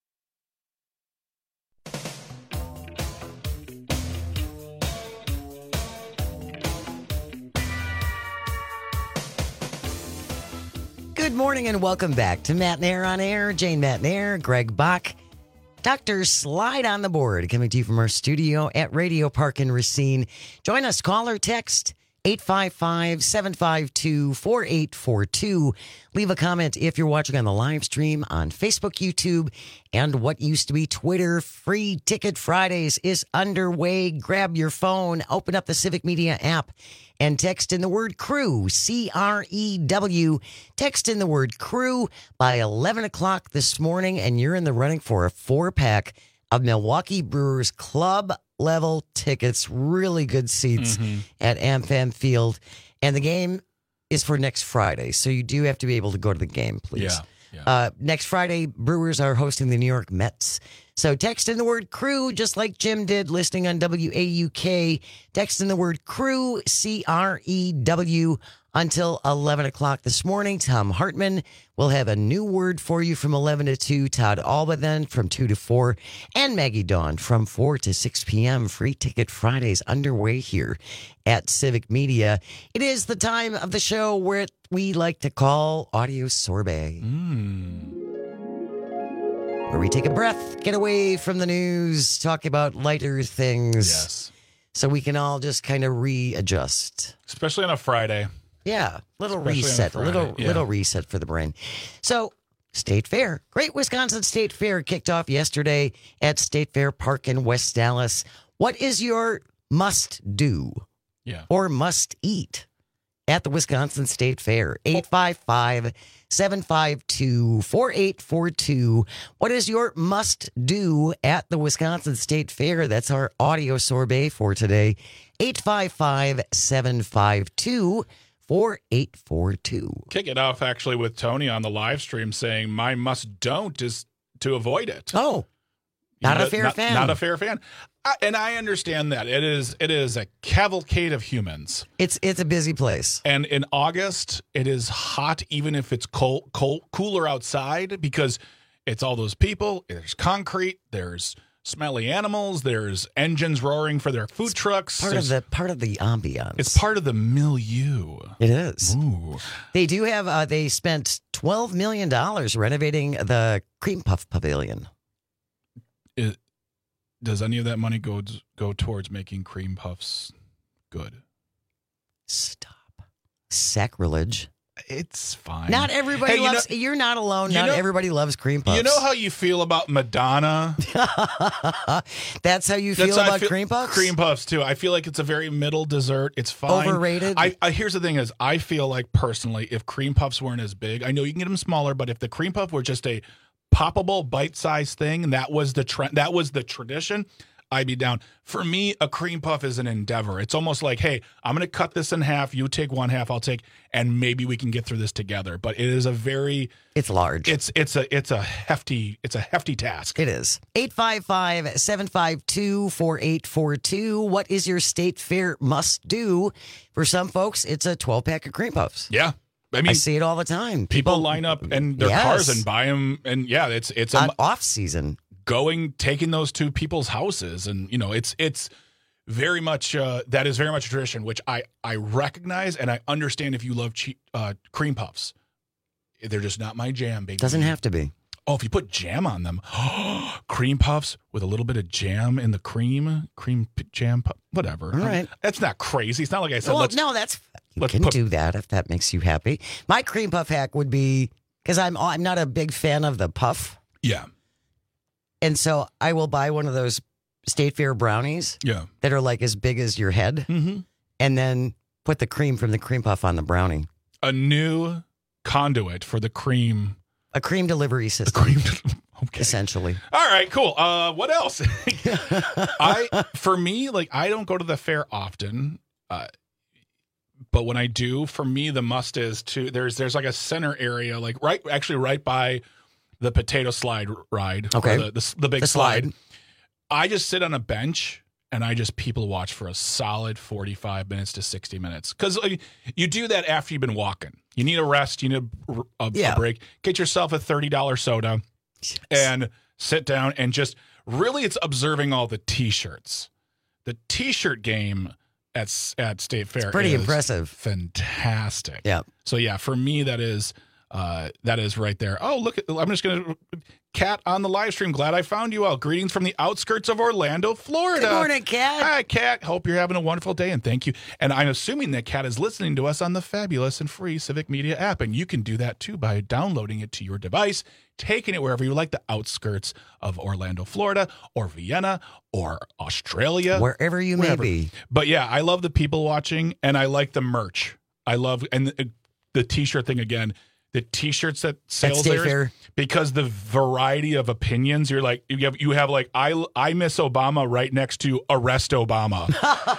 Good morning and welcome back to Matt Nair on Air. Jane Matt Nair, Greg Bach, Doctor Slide on the board, coming to you from our studio at Radio Park in Racine. Join us, call or text eight five five, seven five two, four eight four two. Leave a comment if you're watching on the live stream on Facebook, YouTube, and what used to be Twitter. Free Ticket Fridays is underway. Grab your phone, open up the Civic Media app, and text in the word crew, C R E W. Text in the word crew by eleven o'clock this morning, and you're in the running for a four-pack of Milwaukee Brewers Club level tickets. Really good seats mm-hmm. at AmFam Field. And the game is for next Friday, so you do have to be able to go to the game, please. Yeah, yeah. Uh, next Friday, Brewers are hosting the New York Mets. So text in the word crew, just like Jim did, listening on W A U K. Text in the word crew, C R E W, until eleven o'clock this morning. Tom Hartman will have a new word for you from eleven to two. Todd Alba then from two to four. And Maggie Dawn from four to six p.m. Free Ticket Fridays underway here at Civic Media. It is the time of the show where we like to call Audio Sorbet. Mm. Where we take a breath, get away from the news, talk about lighter things. Yes. So we can all just kind of readjust. Especially on a Friday. Yeah, little Especially reset, a little yeah. little reset for the brain. So, State Fair, Great Wisconsin State Fair kicked off yesterday at State Fair Park in West Dallas. What is your must do yeah. or must eat at the Wisconsin State Fair? eight five five, seven five two, four eight four two. What is your must do at the Wisconsin State Fair? That's our audio sorbet for today. eight five five, seven five two, four eight four two. Kick it off actually with Tony on the live stream saying my must don't is to avoid it. Oh, not you know, a fair not, fan. Not a fair fan. I, and I understand that. It is it is a cavalcade of humans. It's it's a busy place. And in August, it is hot even if it's cold, cold cooler outside because it's all those people. There's concrete. There's smelly animals. There's engines roaring for their food trucks. Part There's, of the part of the ambiance. It's part of the milieu. It is. Ooh. They do have. Uh, they spent twelve million dollars renovating the Cream Puff Pavilion. It, does any of that money go go towards making cream puffs good? Stop. Sacrilege. It's fine. Not everybody hey, you loves. know, you're not alone. you Not know, everybody loves cream puffs. You know how you feel about Madonna? That's how you feel That's how about I feel, cream puffs? Cream puffs, too. I feel like it's a very middle dessert. It's fine. Overrated? I, I Here's the thing is, I feel like, personally, if cream puffs weren't as big, I know you can get them smaller, but if the cream puff were just a poppable, bite-sized thing, and that was the trend, that was the tradition, I'd be down. For me, a cream puff is an endeavor. It's almost like, hey, I'm going to cut this in half. You take one half, I'll take, and maybe we can get through this together. But it is a very, it's large. It's it's a it's a hefty it's a hefty task. It is. eight five five, seven five two, four eight four two. What is your State Fair must do? For some folks, it's a twelve pack of cream puffs. Yeah. I mean, I see it all the time. People, people line up in their yes. cars and buy them, and yeah, it's it's a off season. Going, taking those to people's houses, and you know, it's it's very much uh, that is very much a tradition, which I I recognize and I understand. If you love cheap uh, cream puffs, they're just not my jam, baby. Doesn't have to be. Oh, if you put jam on them, cream puffs with a little bit of jam in the cream, cream jam, whatever. All right, that's not crazy. It's not like I said. Well, let's, no, that's you let's can put, do that if that makes you happy. My cream puff hack would be because I'm I'm not a big fan of the puff. Yeah. And so I will buy one of those State Fair brownies yeah. that are like as big as your head, mm-hmm. and then put the cream from the cream puff on the brownie. A new conduit for the cream. A cream delivery system. Cream, okay. Essentially. All right, cool. Uh, what else? I For me, like, I don't go to the fair often, uh, but when I do, for me, the must is to, there's there's like a center area, like right, actually right by the potato slide ride. Okay. The, the, the big the slide. slide. I just sit on a bench and I just people watch for a solid forty-five minutes to sixty minutes. Because you do that after you've been walking. You need a rest. You need a, a, Yeah. a break. Get yourself a thirty dollars soda and sit down and just really it's observing all the T-shirts. The T-shirt game at, at State Fair It's pretty is impressive. fantastic. Yeah. So, yeah, for me, that is uh, that is right there. Oh, look, I'm just going to... Kat on the live stream. Glad I found you all. Greetings from the outskirts of Orlando, Florida. Good morning, Kat. Hi, Kat. Hope you're having a wonderful day, and thank you. And I'm assuming that Kat is listening to us on the fabulous and free Civic Media app, and you can do that too by downloading it to your device, taking it wherever you like, the outskirts of Orlando, Florida, or Vienna, or Australia. Wherever you may Wherever. be. But yeah, I love the people watching, and I like the merch. I love, and the, the T-shirt thing again, the T-shirts that sales State there, Fair. because the variety of opinions. You're like you have you have like I I miss Obama right next to arrest Obama.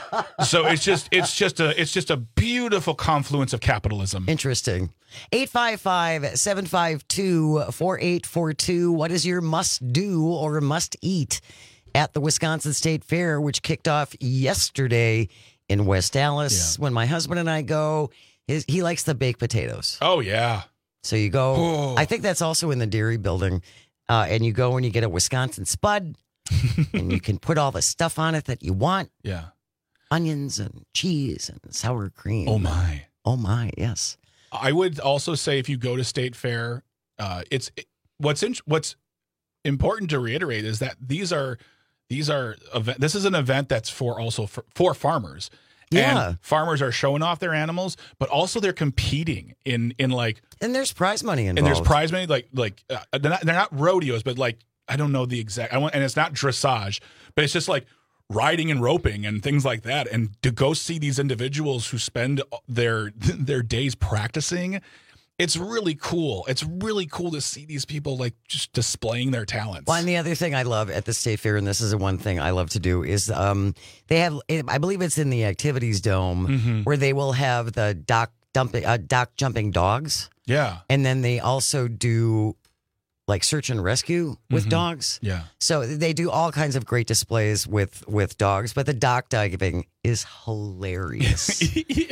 So it's just it's just a it's just a beautiful confluence of capitalism. Interesting. eight five five, seven five two, four eight four two. What is your must do or must eat at the Wisconsin State Fair, which kicked off yesterday in West Allis? When my husband and I go, his, he likes the baked potatoes. Oh yeah. So you go, Oh. I think that's also in the dairy building. Uh, and you go and you get a Wisconsin Spud and you can put all the stuff on it that you want. Yeah. Onions and cheese and sour cream. Oh my. Oh my, yes. I would also say if you go to State Fair, uh, it's it, what's in, what's important to reiterate is that these are these are event. This is an event that's for also for, for farmers. Yeah. And farmers are showing off their animals, but also they're competing in in like And there's prize money involved. and there's prize money like like uh, they're not they're not rodeos, but like I don't know the exact. I want and it's not dressage, but it's just like riding and roping and things like that. And to go see these individuals who spend their their days practicing, it's really cool. It's really cool to see these people like just displaying their talents. Well, and the other thing I love at the State Fair, and this is the one thing I love to do, is um, they have, I believe it's in the Activities Dome, Mhm. where they will have the dock dumping, uh, dock jumping dogs, Yeah. and then they also do like search and rescue with Mhm. dogs. Yeah. So they do all kinds of great displays with with dogs, but the dock diving is hilarious.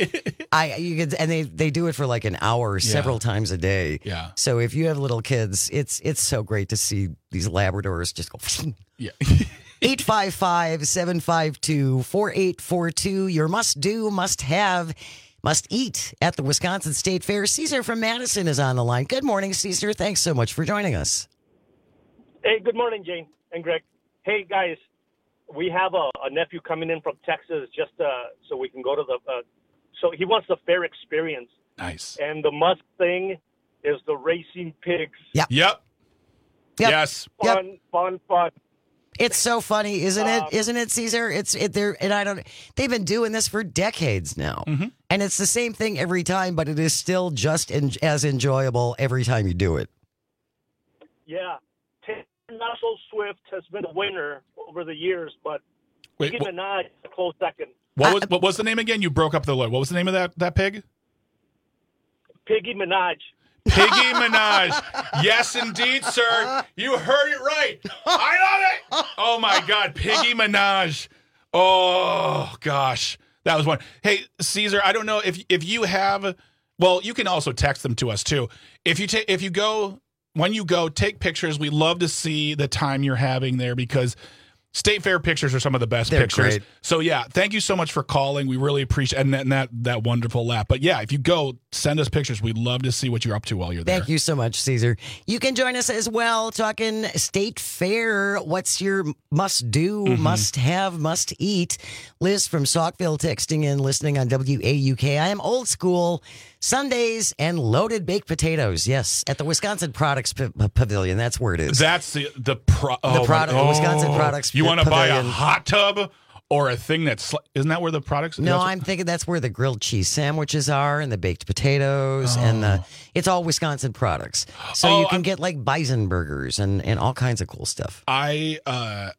I you could and they they do it for like an hour several times a day. Yeah. So if you have little kids, it's it's so great to see these Labradors just go. Yeah. eight five five, seven five two, four eight four two. Your must do, must have, must eat at the Wisconsin State Fair. Caesar from Madison is on the line. Good morning, Caesar. Thanks so much for joining us. Hey, good morning, Jane and Greg. Hey, guys, we have a, a nephew coming in from Texas just uh, so we can go to the. Uh, so he wants the fair experience. Nice. And the must thing is the racing pigs. Yep. Yep. Yep. Yes. Fun, fun, fun. It's so funny, isn't it? Um, Isn't it, Caesar? It's it. They're and I don't. They've been doing this for decades now, Mhm. and it's the same thing every time, but it is still just en- as enjoyable every time you do it. Yeah. Not so Swift has been a winner over the years, but Wait, Nicki wh- Minaj is a close second. What was what was the name again? You broke up the what was the name of that that pig? Piggy Minaj. Piggy Minaj. Yes, indeed, sir. You heard it right. I love it. Oh my God, Piggy Minaj. Oh gosh, that was one. Hey, Caesar, I don't know if if you have. Well, you can also text them to us too. If you take if you go when you go, take pictures. We love to see the time you're having there because State Fair pictures are some of the best They're pictures. great. So yeah, thank you so much for calling. We really appreciate and that, and that that wonderful laugh. But yeah, if you go, send us pictures. We'd love to see what you're up to while you're there. Thank you so much, Caesar. You can join us as well, talking State Fair. What's your must do, Mhm. must have, must eat? Liz from Saukville texting in, listening on W A U K. I am old school. Sundays and loaded baked potatoes. Yes, at the Wisconsin Products P- Pavilion. That's where it is. That's the the pro, The oh, product- my- the Wisconsin oh. Products You want to buy a Pavilion. hot tub or a thing that's isn't that where the products? No, that's what- I'm thinking that's where the grilled cheese sandwiches are and the baked potatoes and the it's all Wisconsin products. So Oh, you can I'm- get like bison burgers and, and all kinds of cool stuff. I uh,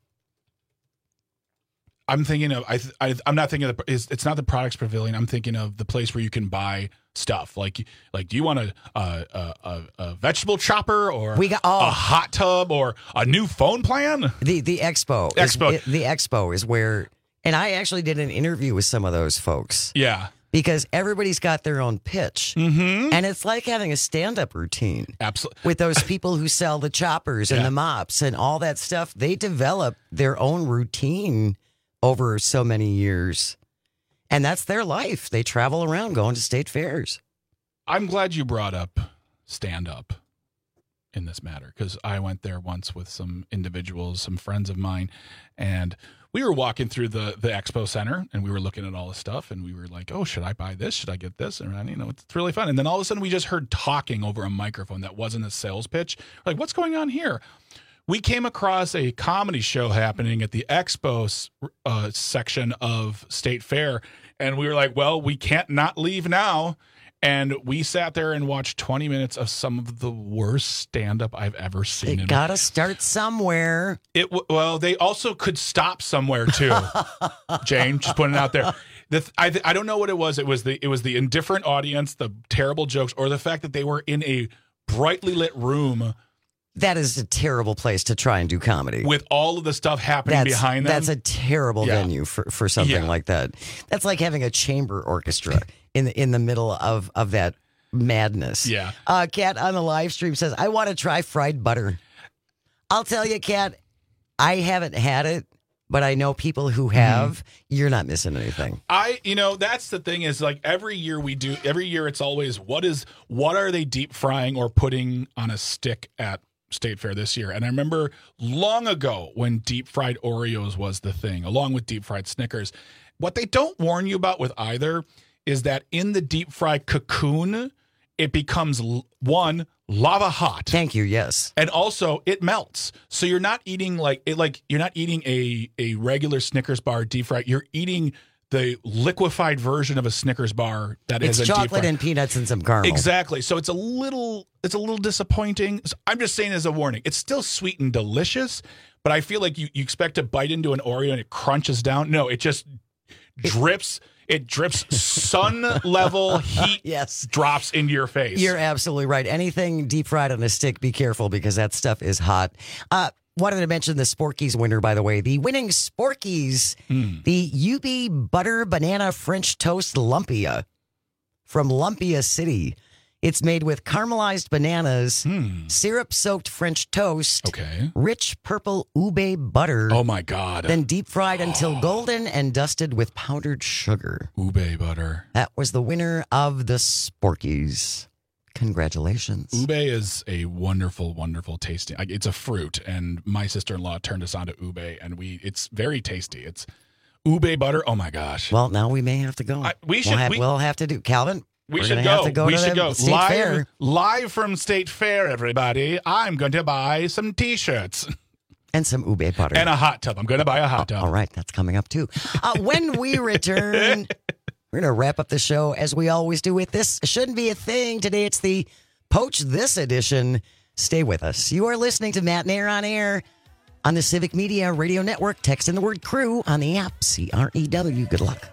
I'm thinking of I, th- I I'm not thinking of the, it's, it's not the products pavilion. I'm thinking of the place where you can buy stuff like like do you want a a, a, a, a vegetable chopper or We got- oh. a hot tub or a new phone plan? The the expo. Expo. Is, the expo is where And I actually did an interview with some of those folks. Yeah. Because everybody's got their own pitch. Mm-hmm. And it's like having a stand-up routine. Absolutely. With those people who sell the choppers and Yeah. the mops and all that stuff. They develop their own routine over so many years. And that's their life. They travel around going to state fairs. I'm glad you brought up stand-up in this matter, because I went there once with some individuals, some friends of mine, and we were walking through the, the expo center, and we were looking at all the stuff, and we were like, oh, should I buy this? Should I get this? And, you know, it's really fun. And then all of a sudden, we just heard talking over a microphone that wasn't a sales pitch. We're like, what's going on here? We came across a comedy show happening at the expo uh, section of State Fair, and we were like, well, we can't not leave now. And we sat there and watched twenty minutes of some of the worst stand-up I've ever seen. You got to start somewhere. It well, they also could stop somewhere too. Jane, just putting it out there. The th- I th- I don't know what it was. It was the it was the indifferent audience, the terrible jokes, or the fact that they were in a brightly lit room. That is a terrible place to try and do comedy. With all of the stuff happening that's, behind them. That's a terrible yeah. venue for, for something yeah. like that. That's like having a chamber orchestra in the, in the middle of, of that madness. Yeah. Uh, Kat on the live stream says, I want to try fried butter. I'll tell you, Kat, I haven't had it, but I know people who have. Mm-hmm. You're not missing anything. I, you know, that's the thing is like every year we do, every year it's always what is, what are they deep frying or putting on a stick at State Fair this year? And I remember long ago when deep fried Oreos was the thing, along with deep fried Snickers. What they don't warn you about with either is that in the deep fried cocoon, it becomes one lava hot. Thank you. Yes. And also it melts. So you're not eating like it, like you're not eating a, a regular Snickers bar deep fried. You're eating the liquefied version of a Snickers bar that it's is a chocolate and peanuts and some caramel. Exactly. So it's a little it's a little disappointing. I'm just saying as a warning. It's still sweet and delicious, but I feel like you, you expect to bite into an Oreo and it crunches down. No, it just drips. It drips sun level heat yes. drops into your face. You're absolutely right. Anything deep fried on a stick, be careful because that stuff is hot. Uh, wanted to mention the Sporkies winner, by the way. The winning Sporkies, mm. the U B Butter Banana French Toast Lumpia from Lumpia City. It's made with caramelized bananas, mm. syrup-soaked French toast, okay. rich purple ube butter. Oh, my God. Then deep fried until golden and dusted with powdered sugar. Ube butter. That was the winner of the Sporkies. Congratulations. Ube is a wonderful, wonderful tasting. It's a fruit, and my sister-in-law turned us on to ube, and we it's very tasty. It's ube butter. Oh, my gosh. Well, now we may have to go. I, we should. We'll have, we, we'll have to do. Calvin? We We're should go. go. Have to go we to should go State live, Fair. live from State Fair. Everybody, I'm going to buy some T-shirts and some ube butter and a hot tub. I'm going to buy a hot tub. All right, that's coming up too. Uh, when we return, we're going to wrap up the show as we always do with this. Shouldn't be a thing today. It's the Poach This edition. Stay with us. You are listening to Matt and Air on Air on the Civic Media Radio Network. Text in the word crew on the app. C R E W. Good luck.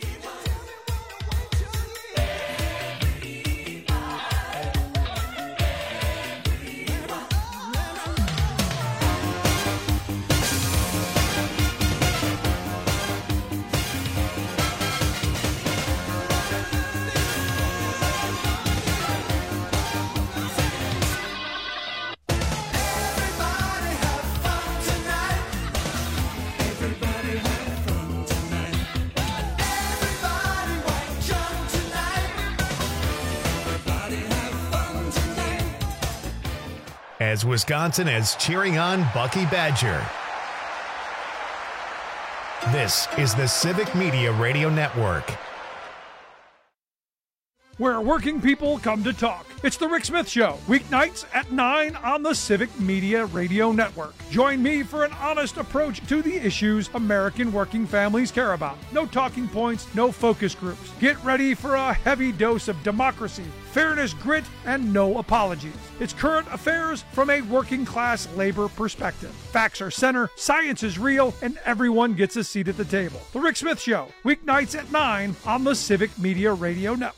As Wisconsin is cheering on Bucky Badger. This is the Civic Media Radio Network. Where working people come to talk. It's the Rick Smith Show, weeknights at nine on the Civic Media Radio Network. Join me for an honest approach to the issues American working families care about. No talking points, no focus groups. Get ready for a heavy dose of democracy, fairness, grit, and no apologies. It's current affairs from a working class labor perspective. Facts are center, science is real, and everyone gets a seat at the table. The Rick Smith Show, weeknights at nine on the Civic Media Radio Network.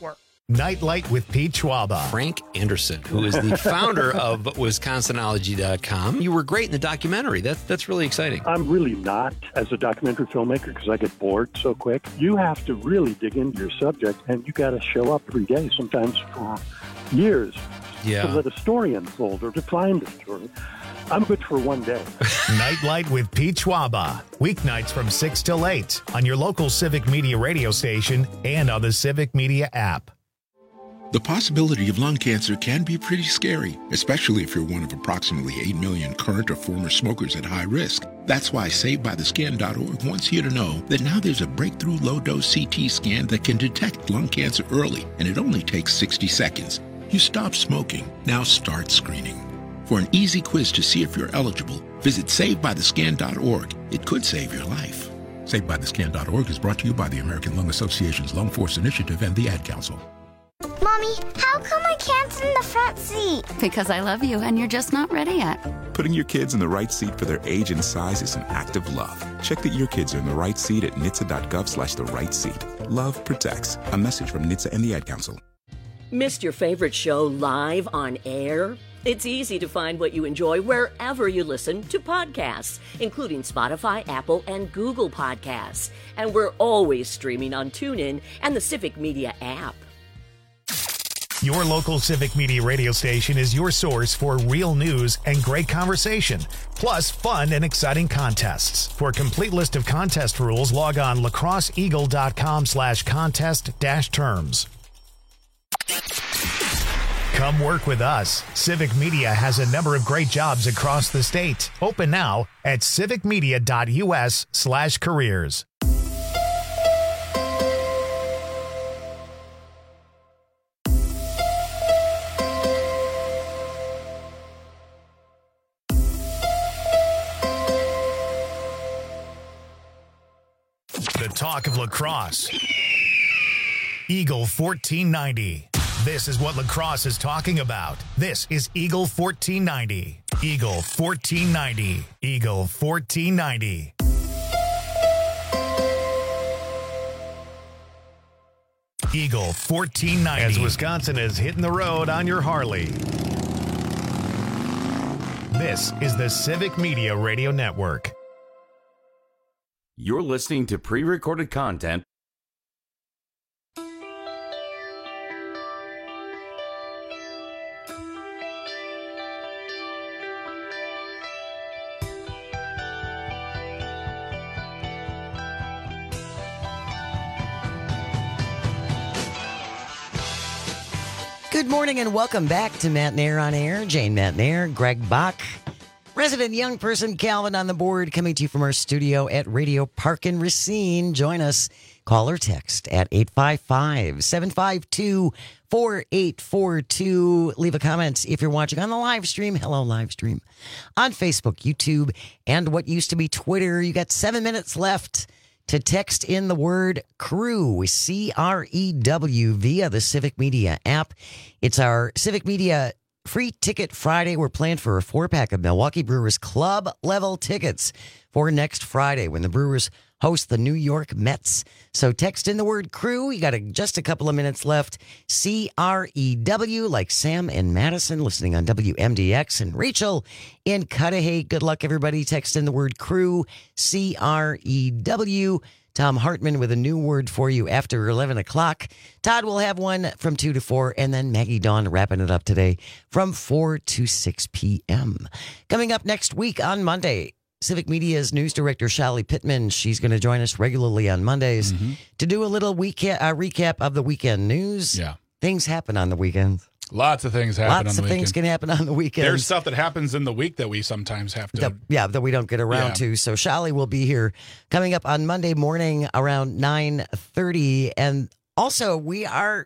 Nightlight with Pete Schwaba. Frank Anderson, who is the founder of Wisconsinology dot com. You were great in the documentary. That, that's really exciting. I'm really not as a documentary filmmaker because I get bored so quick. You have to really dig into your subject, and you got to show up every day, sometimes for years, yeah. to let a story unfold or to find a story. I'm good for one day. Nightlight with Pete Schwaba. Weeknights from six till eight on your local Civic Media radio station and on the Civic Media app. The possibility of lung cancer can be pretty scary, especially if you're one of approximately eight million current or former smokers at high risk. That's why Saved By The Scan dot org wants you to know that now there's a breakthrough low-dose C T scan that can detect lung cancer early, and it only takes sixty seconds. You stop smoking, now start screening. For an easy quiz to see if you're eligible, visit Saved By The Scan dot org. It could save your life. Saved By The Scan dot org is brought to you by the American Lung Association's Lung Force Initiative and the Ad Council. Mommy, how come I can't sit in the front seat? Because I love you and you're just not ready yet. Putting your kids in the right seat for their age and size is an act of love. Check that your kids are in the right seat at N H T S A dot gov slash the right seat. Love protects. A message from N H T S A and the Ad Council. Missed your favorite show live on air? It's easy to find what you enjoy wherever you listen to podcasts, including Spotify, Apple, and Google Podcasts. And we're always streaming on TuneIn and the Civic Media app. Your local Civic Media radio station is your source for real news and great conversation, plus fun and exciting contests. For a complete list of contest rules, log on lacrosse eagle dot com slash contest dash terms. Come work with us. Civic Media has a number of great jobs across the state. Open now at civic media dot u s slash careers. The talk of lacrosse. Eagle fourteen ninety. This is what lacrosse is talking about. This is Eagle fourteen ninety. Eagle fourteen ninety. Eagle fourteen ninety. Eagle fourteen ninety. As Wisconsin is hitting the road on your Harley. This is the Civic Media Radio Network. You're listening to pre-recorded content. Good morning and welcome back to Matt Nair on Air. Jane Matt Nair, Greg Bach, resident young person Calvin on the board, coming to you from our studio at Radio Park in Racine. Join us. Call or text at eight five five, seven five two, four eight four two. Leave a comment if you're watching on the live stream. Hello, live stream. On Facebook, YouTube, and what used to be Twitter. You got seven minutes left to text in the word CREW, C R E W, via the Civic Media app. It's our Civic Media Free Ticket Friday. We're playing for a four-pack of Milwaukee Brewers club-level tickets for next Friday when the Brewers host the New York Mets. So text in the word CREW. You got a, just a couple of minutes left. C R E W, like Sam and Madison listening on W M D X, and Rachel in Cudahy. Good luck, everybody. Text in the word CREW, C R E W. Tom Hartman with a new word for you after eleven o'clock. Todd will have one from two to four, and then Maggie Dawn wrapping it up today from four to six p.m. Coming up next week on Monday, Civic Media's news director, Shally Pittman. She's going to join us regularly on Mondays mm-hmm. to do a little week- uh, recap of the weekend news. Yeah. Things happen on the weekends. Lots of things happen Lots on the of weekend. things can happen on the weekend. There's stuff that happens in the week that we sometimes have to... The, yeah, that we don't get around yeah. to. So Shally will be here coming up on Monday morning around nine thirty. And also, we are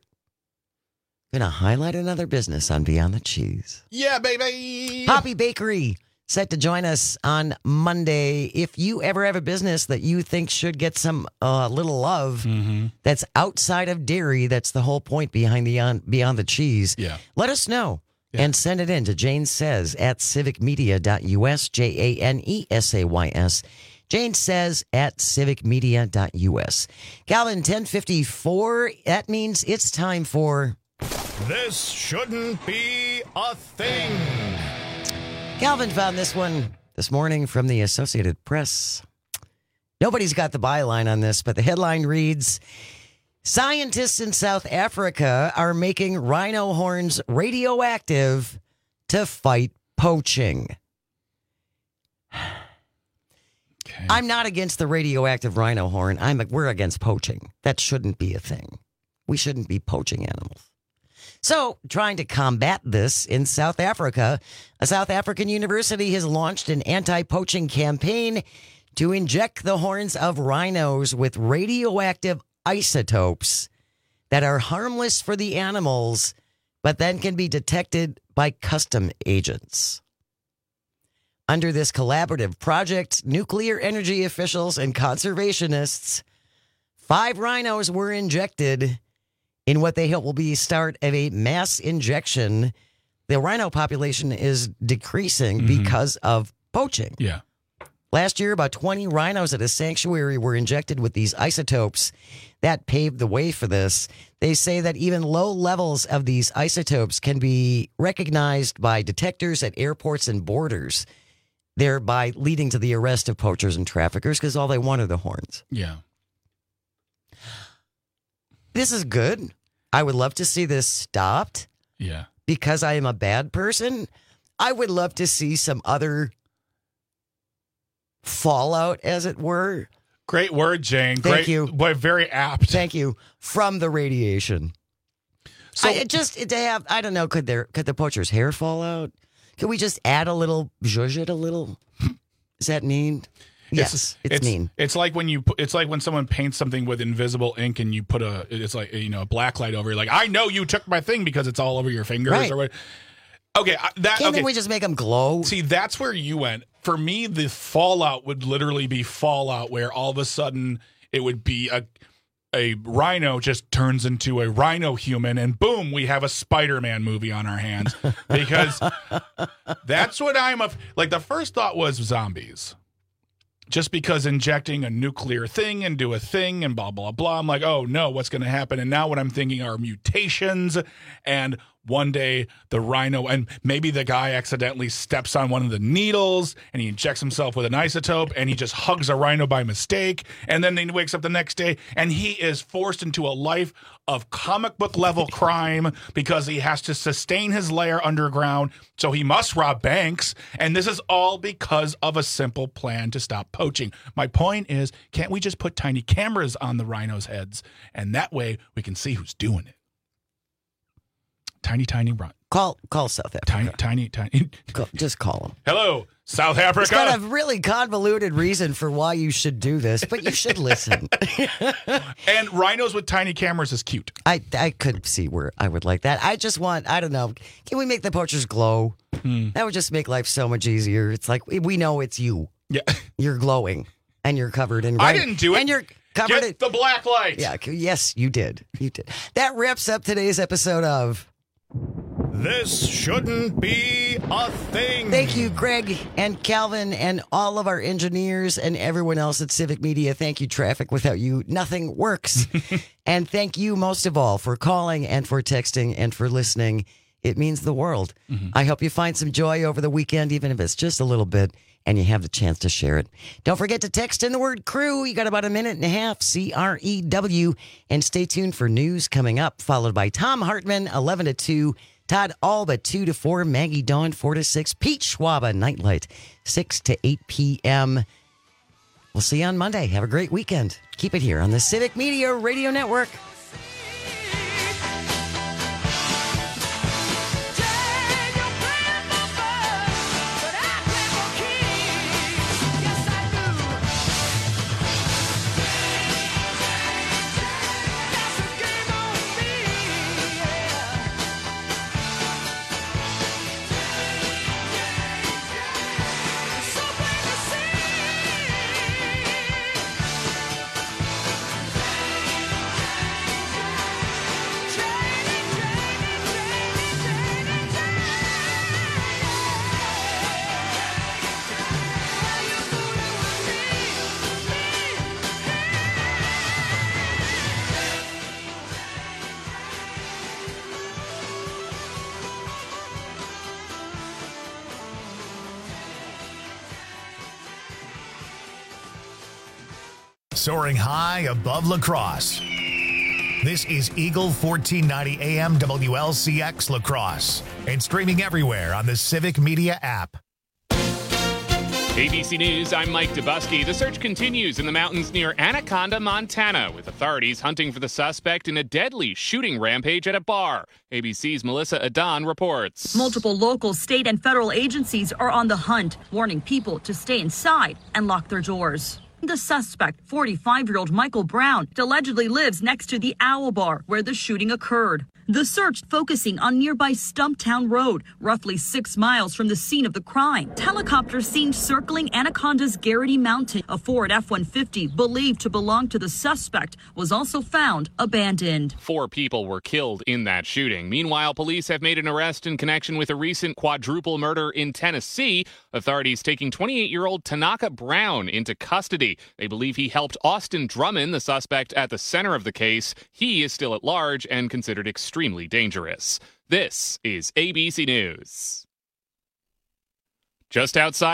going to highlight another business on Beyond the Cheese. Yeah, baby! Poppy Bakery, set to join us on Monday. If you ever have a business that you think should get some uh, little love mm-hmm. that's outside of dairy, that's the whole point behind the on, Beyond the Cheese, yeah. let us know yeah. and send it in to Jane Says at civic media dot u s, J A N E S A Y S Jane says at civic media dot u s. Calvin, ten fifty-four, that means it's time for... This shouldn't be a thing. Calvin found this one this morning from the Associated Press. Nobody's got the byline on this, but the headline reads, scientists in South Africa are making rhino horns radioactive to fight poaching. Okay. I'm not against the radioactive rhino horn. I'm we're against poaching. That shouldn't be a thing. We shouldn't be poaching animals. So, trying to combat this in South Africa, a South African university has launched an anti-poaching campaign to inject the horns of rhinos with radioactive isotopes that are harmless for the animals, but then can be detected by custom agents. Under this collaborative project, nuclear energy officials and conservationists, five rhinos were injected in what they hope will be the start of a mass injection. The rhino population is decreasing mm-hmm. because of poaching. Yeah. Last year, about twenty rhinos at a sanctuary were injected with these isotopes. That paved the way for this. They say that even low levels of these isotopes can be recognized by detectors at airports and borders, thereby leading to the arrest of poachers and traffickers because all they want are the horns. Yeah. This is good. I would love to see this stopped. Yeah. Because I am a bad person. I would love to see some other fallout, as it were. Great word, Jane. Thank Great, you. But very apt. Thank you. From the radiation. So I, it just to have, I don't know, could there could the poacher's hair fall out? Could we just add a little, zhuzh it a little? Is that mean? Yes, it's, it's, it's mean. It's like when you put, it's like when someone paints something with invisible ink and you put a it's like you know a black light over it. Like I know you took my thing because it's all over your fingers right. or what. Okay, that Can't okay. we just make them glow? See, that's where you went. For me, the fallout would literally be fallout, where all of a sudden it would be a a rhino just turns into a rhino human, and boom, we have a Spider-Man movie on our hands. Because that's what I'm a, like. The first thought was zombies. Just because injecting a nuclear thing into a thing and blah, blah, blah. I'm like, oh, no, what's going to happen? And now what I'm thinking are mutations. And one day the rhino, and maybe the guy accidentally steps on one of the needles and he injects himself with an isotope and he just hugs a rhino by mistake. And then he wakes up the next day and he is forced into a life of comic book level crime because he has to sustain his lair underground. So he must rob banks. And this is all because of a simple plan to stop poaching. My point is, can't we just put tiny cameras on the rhinos' heads? And that way we can see who's doing it. Tiny, tiny run. Call call South Africa. Tiny, tiny, tiny. Call, just call them. Hello, South Africa. It's got a really convoluted reason for why you should do this, but you should listen. And rhinos with tiny cameras is cute. I I could see where I would like that. I just want, I don't know, can we make the poachers glow? Hmm. That would just make life so much easier. It's like, we know it's you. Yeah. You're glowing, and you're covered in I rhino- didn't do it. And you're covered Get in the black light. Yeah, yes, you did. You did. That wraps up today's episode of This Shouldn't Be a Thing. Thank you, Greg and Calvin and all of our engineers and everyone else at Civic Media. Thank you, Traffic. Without you, nothing works. And thank you most of all for calling and for texting and for listening. It means the world. Mm-hmm. I hope you find some joy over the weekend, even if it's just a little bit, and you have the chance to share it. Don't forget to text in the word crew. You got about a minute and a half, C R E W. And stay tuned for news coming up, followed by Tom Hartman, eleven to two. Todd Alba, two to four. Maggie Dawn, four to six. Pete Schwaba, Nightlight, six to eight p.m. We'll see you on Monday. Have a great weekend. Keep it here on the Civic Media Radio Network. soaring high above La Crosse. This is Eagle fourteen ninety A M W L C X La Crosse and streaming everywhere on the Civic Media app. A B C News, I'm Mike Dubusky. The search continues in the mountains near Anaconda, Montana, with authorities hunting for the suspect in a deadly shooting rampage at a bar. A B C's Melissa Adon reports. Multiple local, state, and federal agencies are on the hunt, warning people to stay inside and lock their doors. The suspect, forty-five-year-old Michael Brown, allegedly lives next to the Owl Bar where the shooting occurred. The search focusing on nearby Stumptown Road, roughly six miles from the scene of the crime. Helicopters seen circling Anaconda's Garrity Mountain. A Ford F one fifty believed to belong to the suspect was also found abandoned. Four people were killed in that shooting. Meanwhile, police have made an arrest in connection with a recent quadruple murder in Tennessee. Authorities taking twenty-eight-year-old Tanaka Brown into custody. They believe he helped Austin Drummond, the suspect at the center of the case. He is still at large and considered extremely extremely dangerous. This is A B C News. Just outside